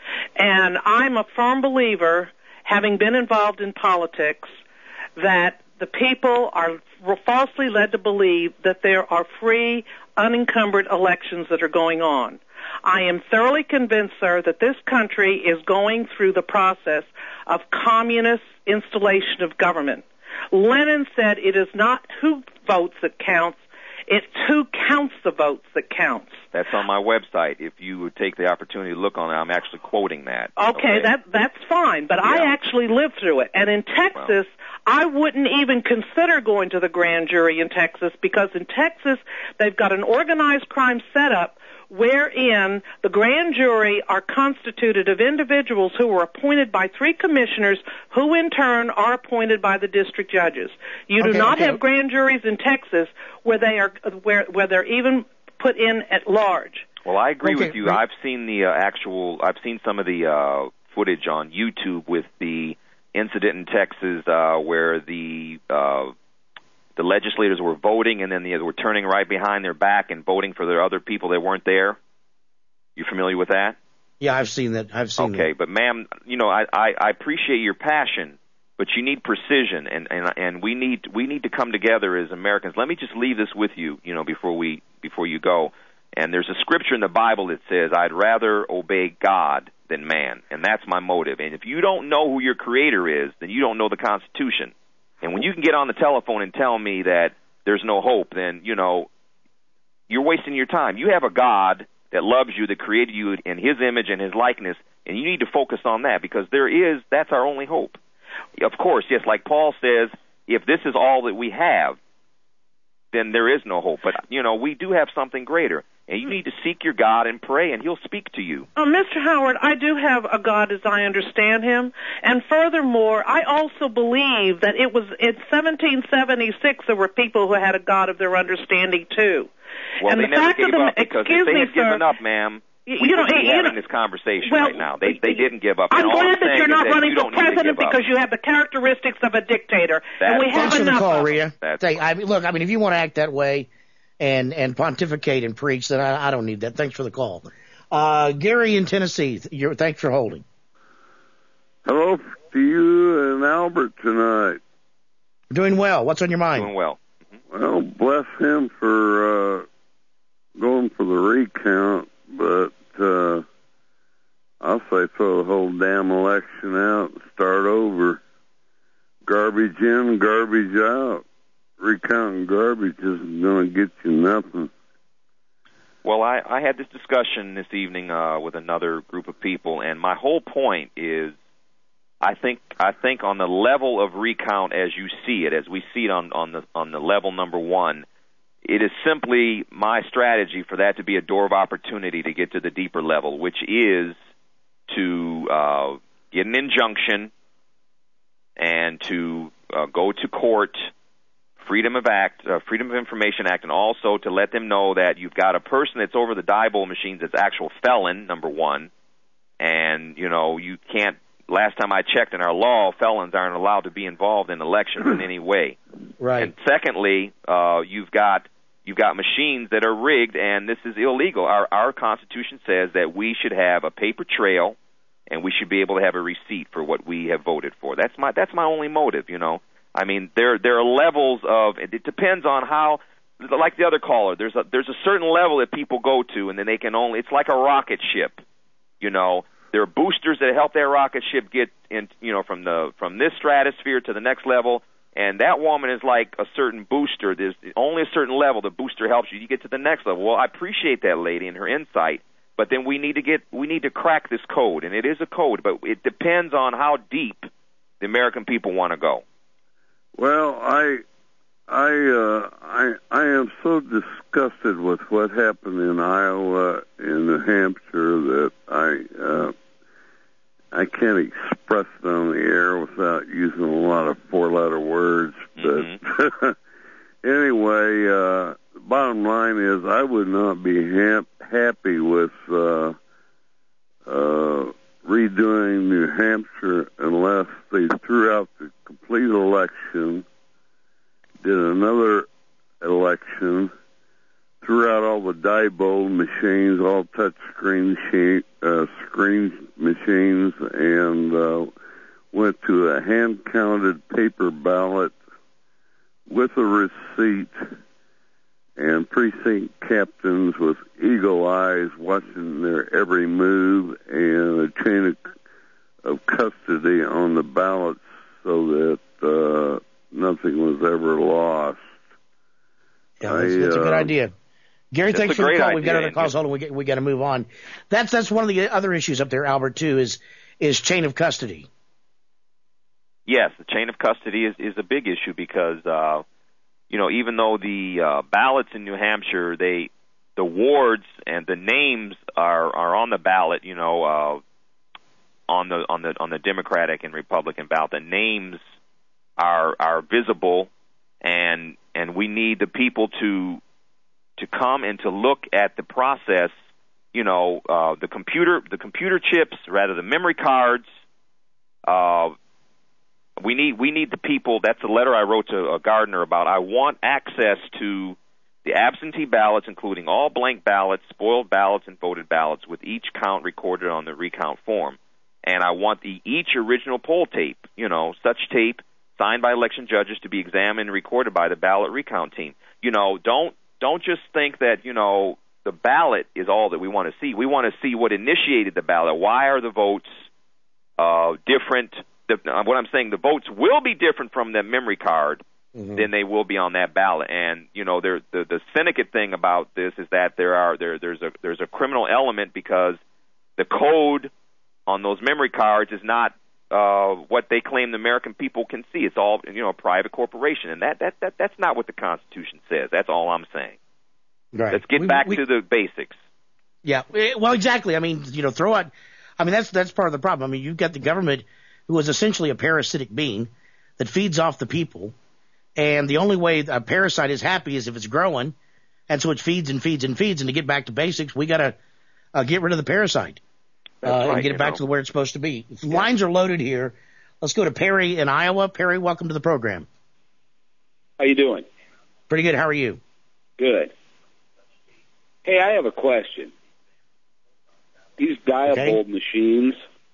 [SPEAKER 20] And I'm a firm believer, having been involved in politics, that the people are falsely led to believe that there are free, unencumbered elections that are going on. I am thoroughly convinced, sir, that this country is going through the process of communist installation of government. Lenin said it is not who votes that counts, it's who counts the votes that counts.
[SPEAKER 7] That's on my website. If you would take the opportunity to look on it, I'm actually quoting that.
[SPEAKER 20] Okay,
[SPEAKER 7] okay?
[SPEAKER 20] that that's fine, but yeah. I actually lived through it. And in Texas, well, I wouldn't even consider going to the grand jury in Texas, because in Texas, they've got an organized crime setup wherein the grand jury are constituted of individuals who were appointed by three commissioners who in turn are appointed by the district judges. You do okay, not okay. have grand juries in Texas where they are where where they're even put in at large.
[SPEAKER 7] Well, I agree
[SPEAKER 20] okay.
[SPEAKER 7] with you. I've seen the uh, actual I've seen some of the uh, footage on YouTube with the incident in Texas uh, where the uh, the legislators were voting, and then they were turning right behind their back and voting for their other people that weren't there. You familiar with that?
[SPEAKER 6] Yeah, I've seen that. I've seen
[SPEAKER 7] okay,
[SPEAKER 6] that.
[SPEAKER 7] But ma'am, you know, I, I, I appreciate your passion, but you need precision, and, and and we need we need to come together as Americans. Let me just leave this with you, you know, before we before you go. And there's a scripture in the Bible that says, "I'd rather obey God than man," and that's my motive. And if you don't know who your Creator is, then you don't know the Constitution. And when you can get on the telephone and tell me that there's no hope, then, you know, you're wasting your time. You have a God that loves you, that created you in His image and His likeness, and you need to focus on that, because there is, that's our only hope. Of course, yes, like Paul says, if this is all that we have, then there is no hope. But, you know, we do have something greater. And you need to seek your God and pray, and He'll speak to you.
[SPEAKER 20] Oh, Mister Howard, I do have a God as I understand Him. And furthermore, I also believe that it was in seventeen seventy-six there were people who had a God of their understanding, too.
[SPEAKER 7] Well,
[SPEAKER 20] and
[SPEAKER 7] they
[SPEAKER 20] the
[SPEAKER 7] never
[SPEAKER 20] fact
[SPEAKER 7] gave
[SPEAKER 20] of the,
[SPEAKER 7] up, because if they
[SPEAKER 20] me,
[SPEAKER 7] had
[SPEAKER 20] sir,
[SPEAKER 7] given up, ma'am,
[SPEAKER 20] you,
[SPEAKER 7] we
[SPEAKER 20] you know,
[SPEAKER 7] wouldn't be
[SPEAKER 20] you
[SPEAKER 7] having
[SPEAKER 20] know,
[SPEAKER 7] this conversation
[SPEAKER 20] well,
[SPEAKER 7] right now. They they didn't give up.
[SPEAKER 20] I'm
[SPEAKER 7] and all
[SPEAKER 20] glad
[SPEAKER 7] I'm
[SPEAKER 20] that you're not
[SPEAKER 7] that
[SPEAKER 20] running
[SPEAKER 7] you
[SPEAKER 20] for president, because you have the characteristics of a dictator.
[SPEAKER 7] That's
[SPEAKER 20] and we have
[SPEAKER 6] Thanks
[SPEAKER 20] enough
[SPEAKER 6] for the call,
[SPEAKER 20] of
[SPEAKER 6] Rhea. Thank, I mean, look, I mean, if you want to act that way and and pontificate and preach, then I, I don't need that. Thanks for the call. Uh, Gary in Tennessee, you're, thanks for holding.
[SPEAKER 21] Hello to you and Albert tonight.
[SPEAKER 6] Doing well. What's on your mind?
[SPEAKER 7] Doing well.
[SPEAKER 21] Mm-hmm. Well, bless him for uh, going for the recount, but uh, I'll say probably throw the whole damn election out and start over. Garbage in, garbage out. Recounting garbage isn't going to get you nothing.
[SPEAKER 7] Well, I, I had this discussion this evening uh, with another group of people, and my whole point is, I think I think on the level of recount as you see it, as we see it on, on the on the level number one, it is simply my strategy for that to be a door of opportunity to get to the deeper level, which is to uh, get an injunction and to uh, go to court. Freedom of Act, uh, Freedom of Information Act, and also to let them know that you've got a person that's over the die bowl machines that's actual felon, number one, and, you know, you can't, last time I checked in our law, felons aren't allowed to be involved in elections in any way.
[SPEAKER 6] Right.
[SPEAKER 7] And secondly, uh, you've got you've got machines that are rigged, and this is illegal. Our, our Constitution says that we should have a paper trail, and we should be able to have a receipt for what we have voted for. That's my that's my only motive, you know. I mean, there there are levels of, it depends on how, like the other caller, there's a there's a certain level that people go to, and then they can only, it's like a rocket ship, you know. There are boosters that help that rocket ship get in, you know, from the from this stratosphere to the next level, and that woman is like a certain booster. There's only a certain level the booster helps you. You get to the next level. Well, I appreciate that lady and her insight, but then we need to get we need to crack this code, and it is a code, but it depends on how deep the American people want to go.
[SPEAKER 21] Well, I, I, uh, I, I am so disgusted with what happened in Iowa, in New Hampshire, that I, uh, I can't express it on the air without using a lot of four-letter words. But mm-hmm. anyway, uh, the bottom line is, I would not be ha- happy with uh, uh, redoing New Hampshire unless they threw out the complete election, did another election, threw out all the die bowl machines, all touch screen machine, uh, screen machines, and uh, went to a hand-counted paper ballot with a receipt, and precinct captains with eagle eyes watching their every move, and a chain of, of custody on the ballots so that uh, nothing was ever lost.
[SPEAKER 6] Yeah, that's, I, that's a good uh, idea. Gary,
[SPEAKER 7] that's
[SPEAKER 6] thanks for the call.
[SPEAKER 7] Idea.
[SPEAKER 6] We've got other calls. Hold on, we, we got to move on. That's that's one of the other issues up there, Albert, too, is is chain of custody.
[SPEAKER 7] Yes, the chain of custody is, is a big issue because, uh, you know, even though the uh, ballots in New Hampshire, they the wards and the names are, are on the ballot, you know, uh, on the on the on the Democratic and Republican ballot, the names are are visible, and and we need the people to to come and to look at the process, you know, uh, the computer the computer chips, rather the memory cards. Uh, we need we need the people. That's a letter I wrote to uh, Gardner about. I want access to the absentee ballots, including all blank ballots, spoiled ballots, and voted ballots, with each count recorded on the recount form. And I want the each original poll tape, you know, such tape signed by election judges to be examined and recorded by the ballot recount team. You know, don't don't just think that, you know, the ballot is all that we want to see. We want to see what initiated the ballot. Why are the votes uh, different? The, uh, what I'm saying, the votes will be different from the memory card mm-hmm. than they will be on that ballot. And you know, there, the the syndicate thing about this is that there are there there's a there's a criminal element because the code on those memory cards is not uh, what they claim the American people can see. It's all, you know, a private corporation, and that that, that that's not what the Constitution says. That's all I'm saying.
[SPEAKER 6] Right.
[SPEAKER 7] Let's get
[SPEAKER 6] we,
[SPEAKER 7] back
[SPEAKER 6] we,
[SPEAKER 7] to the basics.
[SPEAKER 6] Yeah, well, exactly. I mean, you know, throw out. I mean, that's that's part of the problem. I mean, you've got the government, who is essentially a parasitic being that feeds off the people, and the only way a parasite is happy is if it's growing, and so it feeds and feeds and feeds. And to get back to basics, we got to uh, get rid of the parasite uh,
[SPEAKER 7] right,
[SPEAKER 6] and get it back know. to where it's supposed to be. If yeah. Lines are loaded here. Let's go to Perry in Iowa. Perry, welcome to the program.
[SPEAKER 2] How you doing?
[SPEAKER 6] Pretty good. How are you?
[SPEAKER 2] Good. Hey, I have a question. These dial-bowl okay. machines,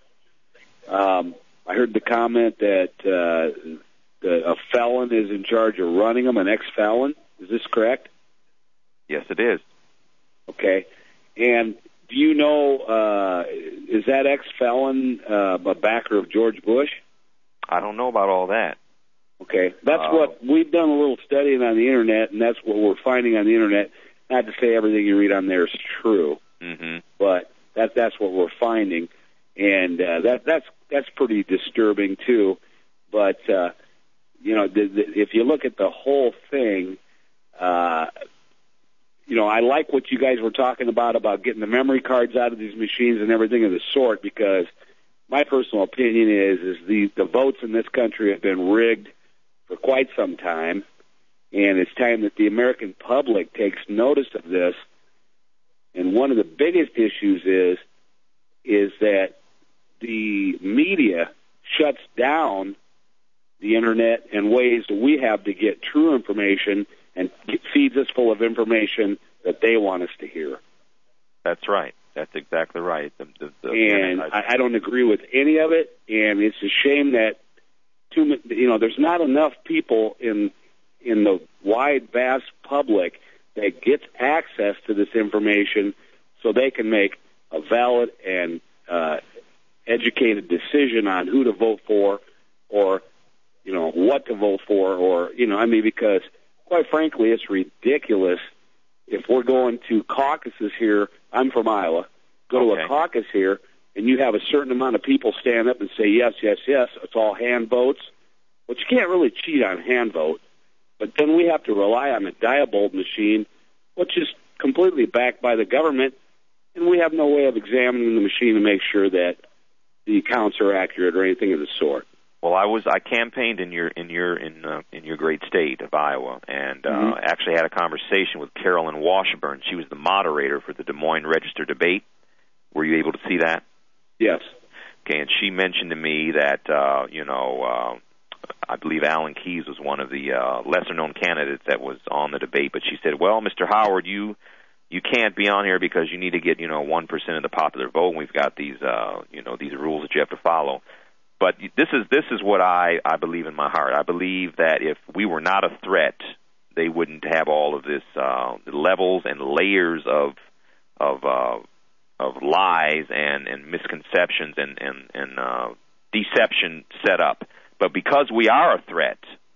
[SPEAKER 2] um, I heard the comment that uh, the, a felon is in charge of running them, an ex-felon. Is this correct?
[SPEAKER 7] Yes, it is.
[SPEAKER 2] Okay. And do you know, uh, is that ex-felon uh, a backer of George Bush?
[SPEAKER 7] I don't know about all that.
[SPEAKER 2] Okay, that's
[SPEAKER 7] uh,
[SPEAKER 2] what we've done a little studying on the internet, and that's what we're finding on the internet. Not to say everything you read on there is true,
[SPEAKER 7] mm-hmm.
[SPEAKER 2] but that that's what we're finding, and uh, that that's that's pretty disturbing too. But uh, you know, the, the, if you look at the whole thing, uh, you know, I like what you guys were talking about about getting the memory cards out of these machines and everything of the sort, because my personal opinion is is the the votes in this country have been rigged for quite some time, and it's time that the American public takes notice of this. And one of the biggest issues is is that the media shuts down the internet and ways that we have to get true information and feeds us full of information that they want us to hear.
[SPEAKER 7] That's right. That's exactly right. The, the, the,
[SPEAKER 2] and I, I don't agree with any of it, and it's a shame that too, you know, there's not enough people in in the wide, vast public that gets access to this information so they can make a valid and uh, educated decision on who to vote for, or, you know, what to vote for, or, you know, I mean, because quite frankly, it's ridiculous if we're going to caucuses here. I'm from Iowa. Go
[SPEAKER 7] okay.
[SPEAKER 2] to a caucus here, and you have a certain amount of people stand up and say yes, yes, yes. It's all hand votes. But you can't really cheat on hand vote. But then we have to rely on a Diebold machine, which is completely backed by the government, and we have no way of examining the machine to make sure that the counts are accurate or anything of the sort.
[SPEAKER 7] Well, I was I campaigned in your in your in uh, in your great state of Iowa, and uh,
[SPEAKER 2] mm-hmm.
[SPEAKER 7] actually had a conversation with Carolyn Washburn. She was the moderator for the Des Moines Register debate. Were you able to see that?
[SPEAKER 2] Yes.
[SPEAKER 7] Okay, and she mentioned to me that uh, you know uh, I believe Alan Keyes was one of the uh, lesser-known candidates that was on the debate, but she said, "Well, Mister Howard, you you can't be on here because you need to get you know one percent of the popular vote. And we've got these uh, you know these rules that you have to follow." But this is this is what I, I believe in my heart. I believe that if we were not a threat, they wouldn't have all of this uh, levels and layers of of uh, of lies and, and misconceptions and and, and uh, deception set up. But because we are a threat,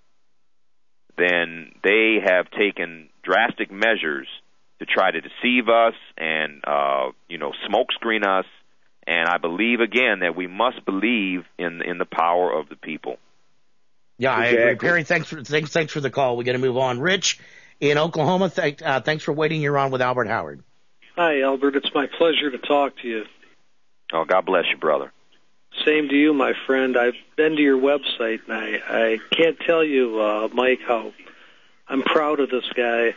[SPEAKER 7] then they have taken drastic measures to try to deceive us and uh, you know smokescreen us. And I believe, again, that we must believe in in the power of the people.
[SPEAKER 6] Yeah, I agree. Perry, thanks for thanks, thanks for the call. We're going to move on. Rich in Oklahoma, th- uh, thanks for waiting. You're on with Albert Howard.
[SPEAKER 3] Hi, Albert. It's my pleasure to talk to you.
[SPEAKER 7] Oh, God bless you, brother.
[SPEAKER 3] Same to you, my friend. I've been to your website, and I, I can't tell you, uh, Mike, how I'm proud of this guy.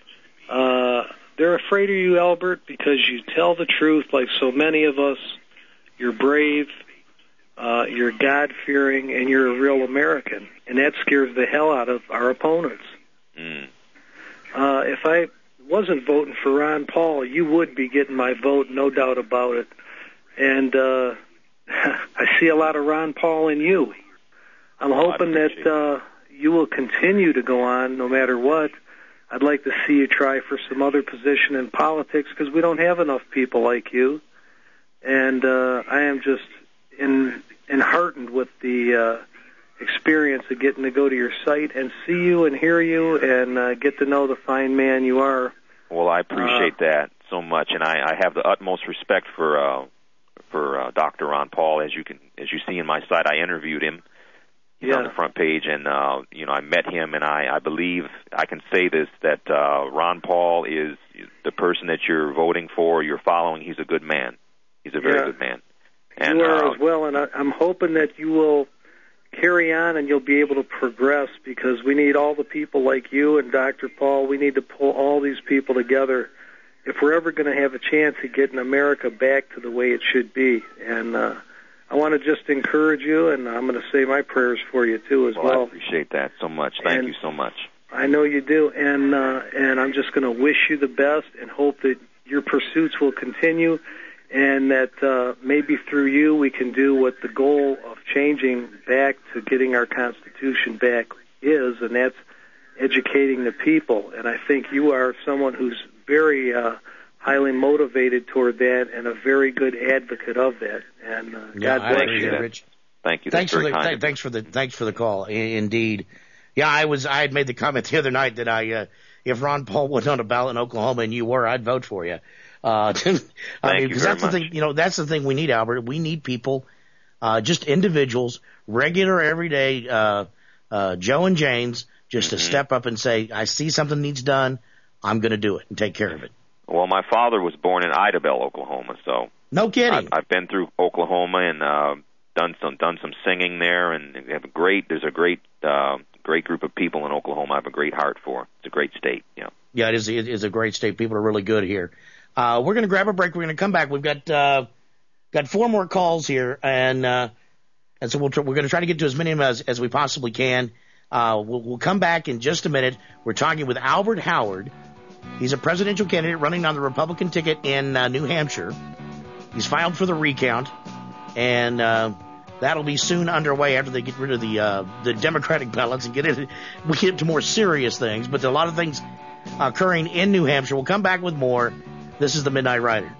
[SPEAKER 3] Uh, they're afraid of you, Albert, because you tell the truth like so many of us. You're brave, uh, you're God-fearing, and you're a real American, and that scares the hell out of our opponents.
[SPEAKER 7] Mm.
[SPEAKER 3] Uh, if I wasn't voting for Ron Paul, you would be getting my vote, no doubt about it. And uh, I see a lot of Ron Paul in you. I'm
[SPEAKER 7] well,
[SPEAKER 3] hoping that uh, you will continue to go on no matter what. I'd like to see you try for some other position in politics because we don't have enough people like you. And uh, I am just in, enheartened with the uh, experience of getting to go to your site and see you and hear you and uh, get to know the fine man you are.
[SPEAKER 7] Well, I appreciate uh, that so much, and I, I have the utmost respect for uh, for uh, Doctor Ron Paul. As you can, as you see in my site, I interviewed him. He's
[SPEAKER 3] yeah.
[SPEAKER 7] on the front page, and uh, you know I met him, and I, I believe I can say this that uh, Ron Paul is the person that you're voting for, you're following. He's a good man. He's a very
[SPEAKER 3] yeah.
[SPEAKER 7] good man. And,
[SPEAKER 3] you are
[SPEAKER 7] uh,
[SPEAKER 3] as well, and I, I'm hoping that you will carry on and you'll be able to progress because we need all the people like you and Doctor Paul. We need to pull all these people together if we're ever going to have a chance of getting America back to the way it should be. And uh, I want to just encourage you, and I'm going to say my prayers for you, too, as
[SPEAKER 7] well.
[SPEAKER 3] well.
[SPEAKER 7] I appreciate that so much. Thank
[SPEAKER 3] and
[SPEAKER 7] you so much.
[SPEAKER 3] I know you do, and, uh, and I'm just going to wish you the best and hope that your pursuits will continue and that uh, maybe through you we can do what the goal of changing back to getting our Constitution back is, and that's educating the people. And I think you are someone who's very uh, highly motivated toward that and a very good advocate of that. And uh,
[SPEAKER 6] yeah,
[SPEAKER 3] God bless
[SPEAKER 6] you,
[SPEAKER 3] you.
[SPEAKER 6] Rich.
[SPEAKER 7] Thank you.
[SPEAKER 6] Thanks
[SPEAKER 7] That's
[SPEAKER 6] for the
[SPEAKER 7] very kind
[SPEAKER 6] th-
[SPEAKER 7] of
[SPEAKER 6] thanks for the thanks for the call. I- indeed, yeah, I was I had made the comment the other night that I uh, if Ron Paul wasn't on a ballot in Oklahoma and you were, I'd vote for you. Uh, I
[SPEAKER 7] Thank
[SPEAKER 6] mean,
[SPEAKER 7] you
[SPEAKER 6] because
[SPEAKER 7] very
[SPEAKER 6] that's
[SPEAKER 7] much.
[SPEAKER 6] the thing, you know, that's the thing we need, Albert. We need people, uh, just individuals, regular, everyday, uh, uh, Joe and Janes, just
[SPEAKER 7] Mm-hmm.
[SPEAKER 6] to step up and say, I see something needs done, I'm going to do it and take care of it.
[SPEAKER 7] Well, my father was born in Idabel, Oklahoma, so
[SPEAKER 6] No kidding.
[SPEAKER 7] I've, I've been through Oklahoma and uh, done some done some singing there, and they have a great. There's a great uh, great group of people in Oklahoma. I have a great heart for. It's a great state. You know.
[SPEAKER 6] Yeah, it is. It is a great state. People are really good here. Uh, we're going to grab a break. We're going to come back. We've got uh, got four more calls here, and uh, and so we'll tr- we're going to try to get to as many of them as, as we possibly can. Uh, we'll, we'll come back in just a minute. We're talking with Albert Howard. He's a presidential candidate running on the Republican ticket in uh, New Hampshire. He's filed for the recount, and uh, that'll be soon underway after they get rid of the uh, the Democratic ballots and get into we get into more serious things. But there are a lot of things occurring in New Hampshire. We'll come back with more. This is the Midnight Rider.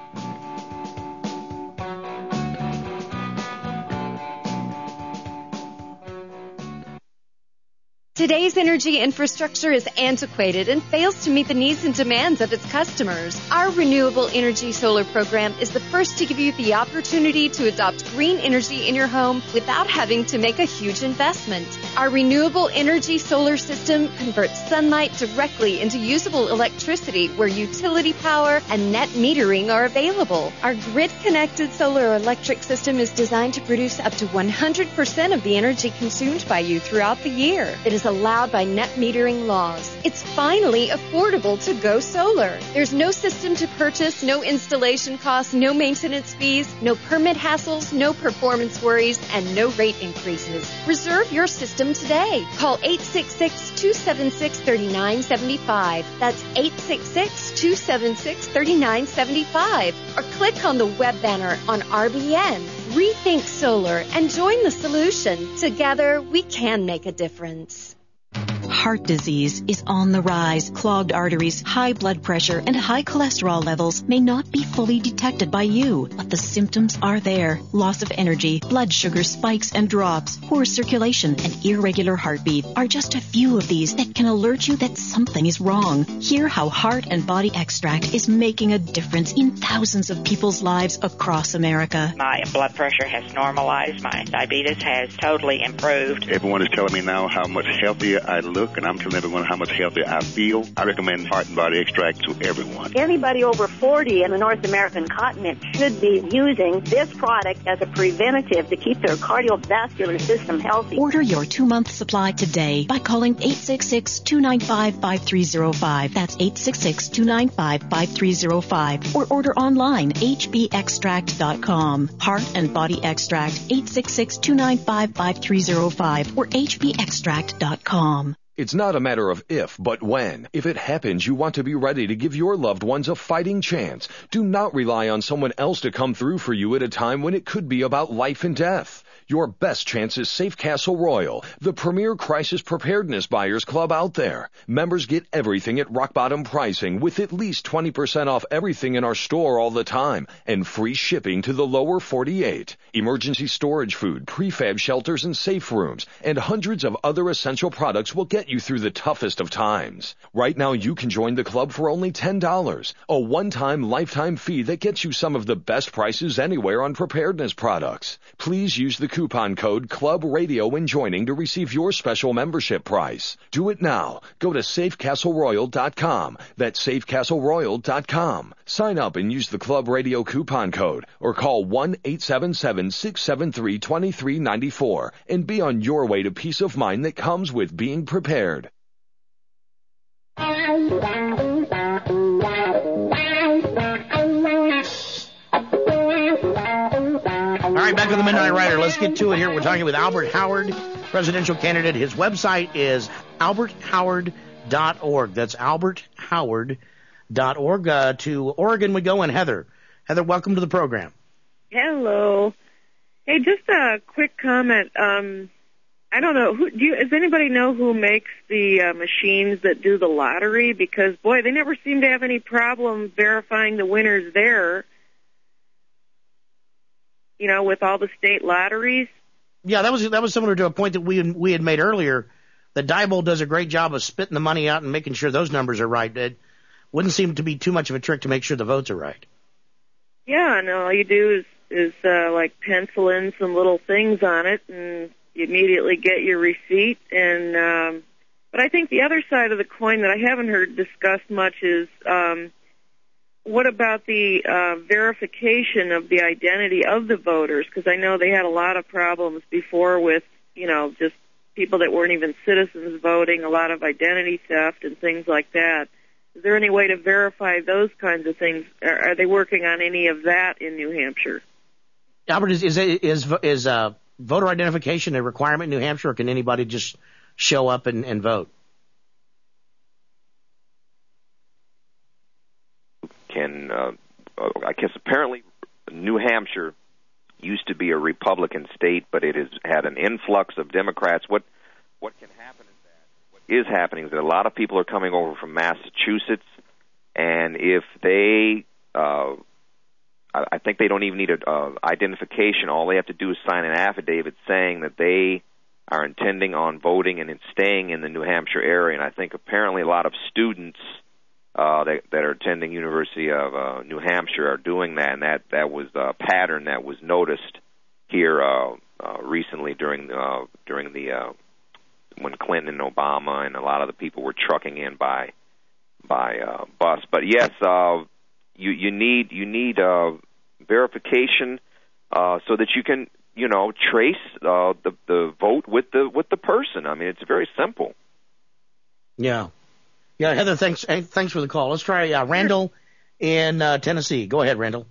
[SPEAKER 13] Today's energy infrastructure is antiquated and fails to meet the needs and demands of its customers. Our Renewable Energy Solar program is the first to give you the opportunity to adopt green energy in your home without having to make a huge investment. Our Renewable Energy Solar system converts sunlight directly into usable electricity where utility power and net metering are available. Our grid-connected solar electric system is designed to produce up to one hundred percent of the energy consumed by you throughout the year. It is allowed by net metering laws. It's finally affordable to go solar. There's no system to purchase, no installation costs, no maintenance fees, no permit hassles, no performance worries, and no rate increases. Reserve your system today. Call eight six six, two seven six, three nine seven five. That's eight six six, two seven six, three nine seven five. Or click on the web banner on R B N. Rethink solar and join the solution. Together, we can make a difference.
[SPEAKER 14] Heart disease is on the rise. Clogged arteries, high blood pressure, and high cholesterol levels may not be fully detected by you, but the symptoms are there. Loss of energy, blood sugar spikes and drops, poor circulation, and irregular heartbeat are just a few of these that can alert you that something is wrong. Hear how Heart and Body Extract is making a difference in thousands of people's lives across America.
[SPEAKER 15] My blood pressure has normalized. My diabetes has totally improved.
[SPEAKER 16] Everyone is telling me now how much healthier I look, and I'm telling everyone how much healthier I feel. I recommend Heart and Body Extract to everyone.
[SPEAKER 17] Anybody over forty in the North American continent should be using this product as a preventative to keep their cardiovascular system healthy.
[SPEAKER 14] Order your two-month supply today by calling eight six six, two nine five, five three zero five. That's eight six six, two nine five, five three zero five. Or order online, h b extract dot com. Heart and Body Extract, eight six six, two nine five, five three zero five or h b extract dot com.
[SPEAKER 4] It's not a matter of if, but when. If it happens, you want to be ready to give your loved ones a fighting chance. Do not rely on someone else to come through for you at a time when it could be about life and death. Your best chance is Safe Castle Royal, the premier crisis preparedness buyers club out there. Members get everything at rock bottom pricing with at least twenty percent off everything in our store all the time and free shipping to the lower forty-eight. Emergency storage food, prefab shelters and safe rooms, and hundreds of other essential products will get you through the toughest of times. Right now you can join the club for only ten dollars, a one-time lifetime fee that gets you some of the best prices anywhere on preparedness products. Please use the coupon code Club Radio when joining to receive your special membership price. Do it now. Go to safe castle royal dot com. That's safe castle royal dot com. Sign up and use the Club Radio coupon code or call one eight seven seven, six seven three, two three nine four and be on your way to peace of mind that comes with being prepared.
[SPEAKER 6] All right, back to the Midnight Rider. Let's get to it here. We're talking with Albert Howard, presidential candidate. His website is albert howard dot org. That's albert howard dot org. Uh, to Oregon we go, and Heather. Heather, welcome to the program.
[SPEAKER 22] Hello. Hey, just a quick comment. Um,
[SPEAKER 1] I don't know. Who, do you, does anybody know who makes the uh, machines that do the lottery? Because, boy, they never seem to have any problem verifying the winners there, you know, with all the state lotteries.
[SPEAKER 6] Yeah, that was that was similar to a point that we we had made earlier. The Diebold does a great job of spitting the money out and making sure those numbers are right. It wouldn't seem to be too much of a trick to make sure the votes are right.
[SPEAKER 1] Yeah, and all you do is, is uh, like pencil in some little things on it, and you immediately get your receipt. And um, but I think the other side of the coin that I haven't heard discussed much is um, what about the uh, verification of the identity of the voters? Because I know they had a lot of problems before with, you know, just people that weren't even citizens voting, a lot of identity theft and things like that. Is there any way to verify those kinds of things? Are, are they working on any of that in New Hampshire?
[SPEAKER 6] Albert, is is is, is uh, voter identification a requirement in New Hampshire, or can anybody just show up and, and vote?
[SPEAKER 7] Can uh, I guess apparently New Hampshire used to be a Republican state, but it has had an influx of Democrats. What what can happen is that what is happening is that a lot of people are coming over from Massachusetts, and if they, uh, I, I think they don't even need a uh, identification. All they have to do is sign an affidavit saying that they are intending on voting and staying in the New Hampshire area. And I think apparently a lot of students Uh, that, that are attending University of uh, New Hampshire are doing that, and that, that was a pattern that was noticed here uh, uh, recently during uh, during the uh, when Clinton and Obama and a lot of the people were trucking in by by uh, bus. But yes, uh, you you need you need uh, verification uh, so that you can you know trace uh, the the vote with the with the person. I mean, it's very simple.
[SPEAKER 6] Yeah. Yeah, Heather, thanks thanks for the call. Let's try uh, Randall in uh, Tennessee. Go ahead, Randall.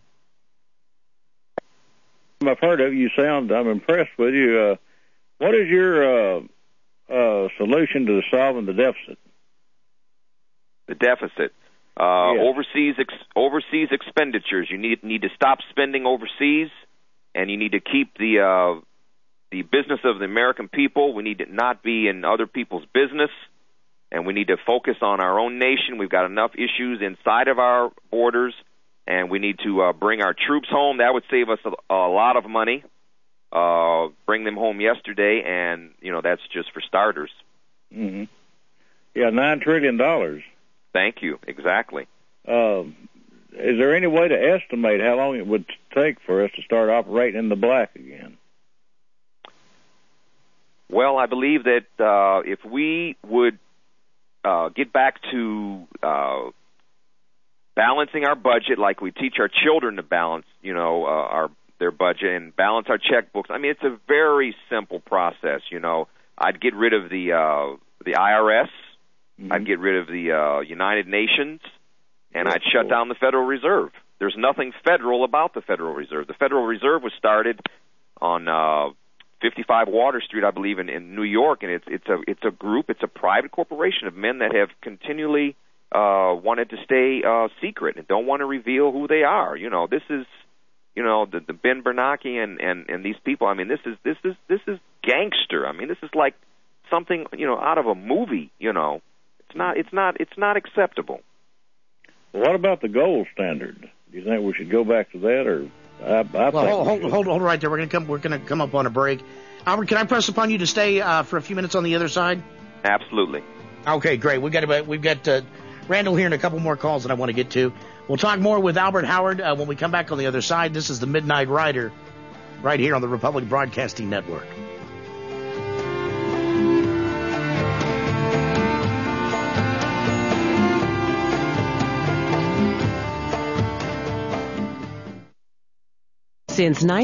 [SPEAKER 22] I've heard of you. Sound I'm impressed with you. Uh, what is your uh, uh, solution to solving the deficit?
[SPEAKER 7] The deficit, uh,
[SPEAKER 22] yeah.
[SPEAKER 7] overseas ex- overseas expenditures. You need need to stop spending overseas, and you need to keep the uh, the business of the American people. We need to not be in other people's business. And we need to focus on our own nation. We've got enough issues inside of our borders, and we need to uh, bring our troops home. That would save us a, a lot of money. Uh, bring them home yesterday, and you know that's just for starters.
[SPEAKER 22] Mm-hmm. Yeah, nine trillion dollars.
[SPEAKER 7] Thank you. Exactly.
[SPEAKER 22] Uh, is there any way to estimate how long it would take for us to start operating in the black again?
[SPEAKER 7] Well, I believe that uh, if we would Uh, get back to uh, balancing our budget like we teach our children to balance, you know, uh, our their budget and balance our checkbooks. I mean, it's a very simple process. You know, I'd get rid of the uh, the I R S, mm-hmm. I'd get rid of the uh, United Nations, and That's I'd shut cool. down the Federal Reserve. There's nothing federal about the Federal Reserve. The Federal Reserve was started on Uh, fifty-five Water Street, I believe, in, in New York, and it's it's a it's a group, it's a private corporation of men that have continually uh, wanted to stay uh, secret and don't want to reveal who they are. You know, this is, you know, the, the Ben Bernanke and, and, and these people. I mean, this is this is this is gangster. I mean, this is like something you know out of a movie. You know, it's not it's not it's not acceptable.
[SPEAKER 22] Well, what about the gold standard? Do you think we should go back to that, or? I, I
[SPEAKER 6] well, hold, hold, hold, hold right there. We're going to come. We're going to come up on a break. Albert, can I press upon you to stay uh, for a few minutes on the other side?
[SPEAKER 7] Absolutely.
[SPEAKER 6] Okay, great. We've got we've got uh, Randall here and a couple more calls that I want to get to. We'll talk more with Albert Howard uh, when we come back on the other side. This is the Midnight Rider, right here on the Republic Broadcasting Network.
[SPEAKER 8] Since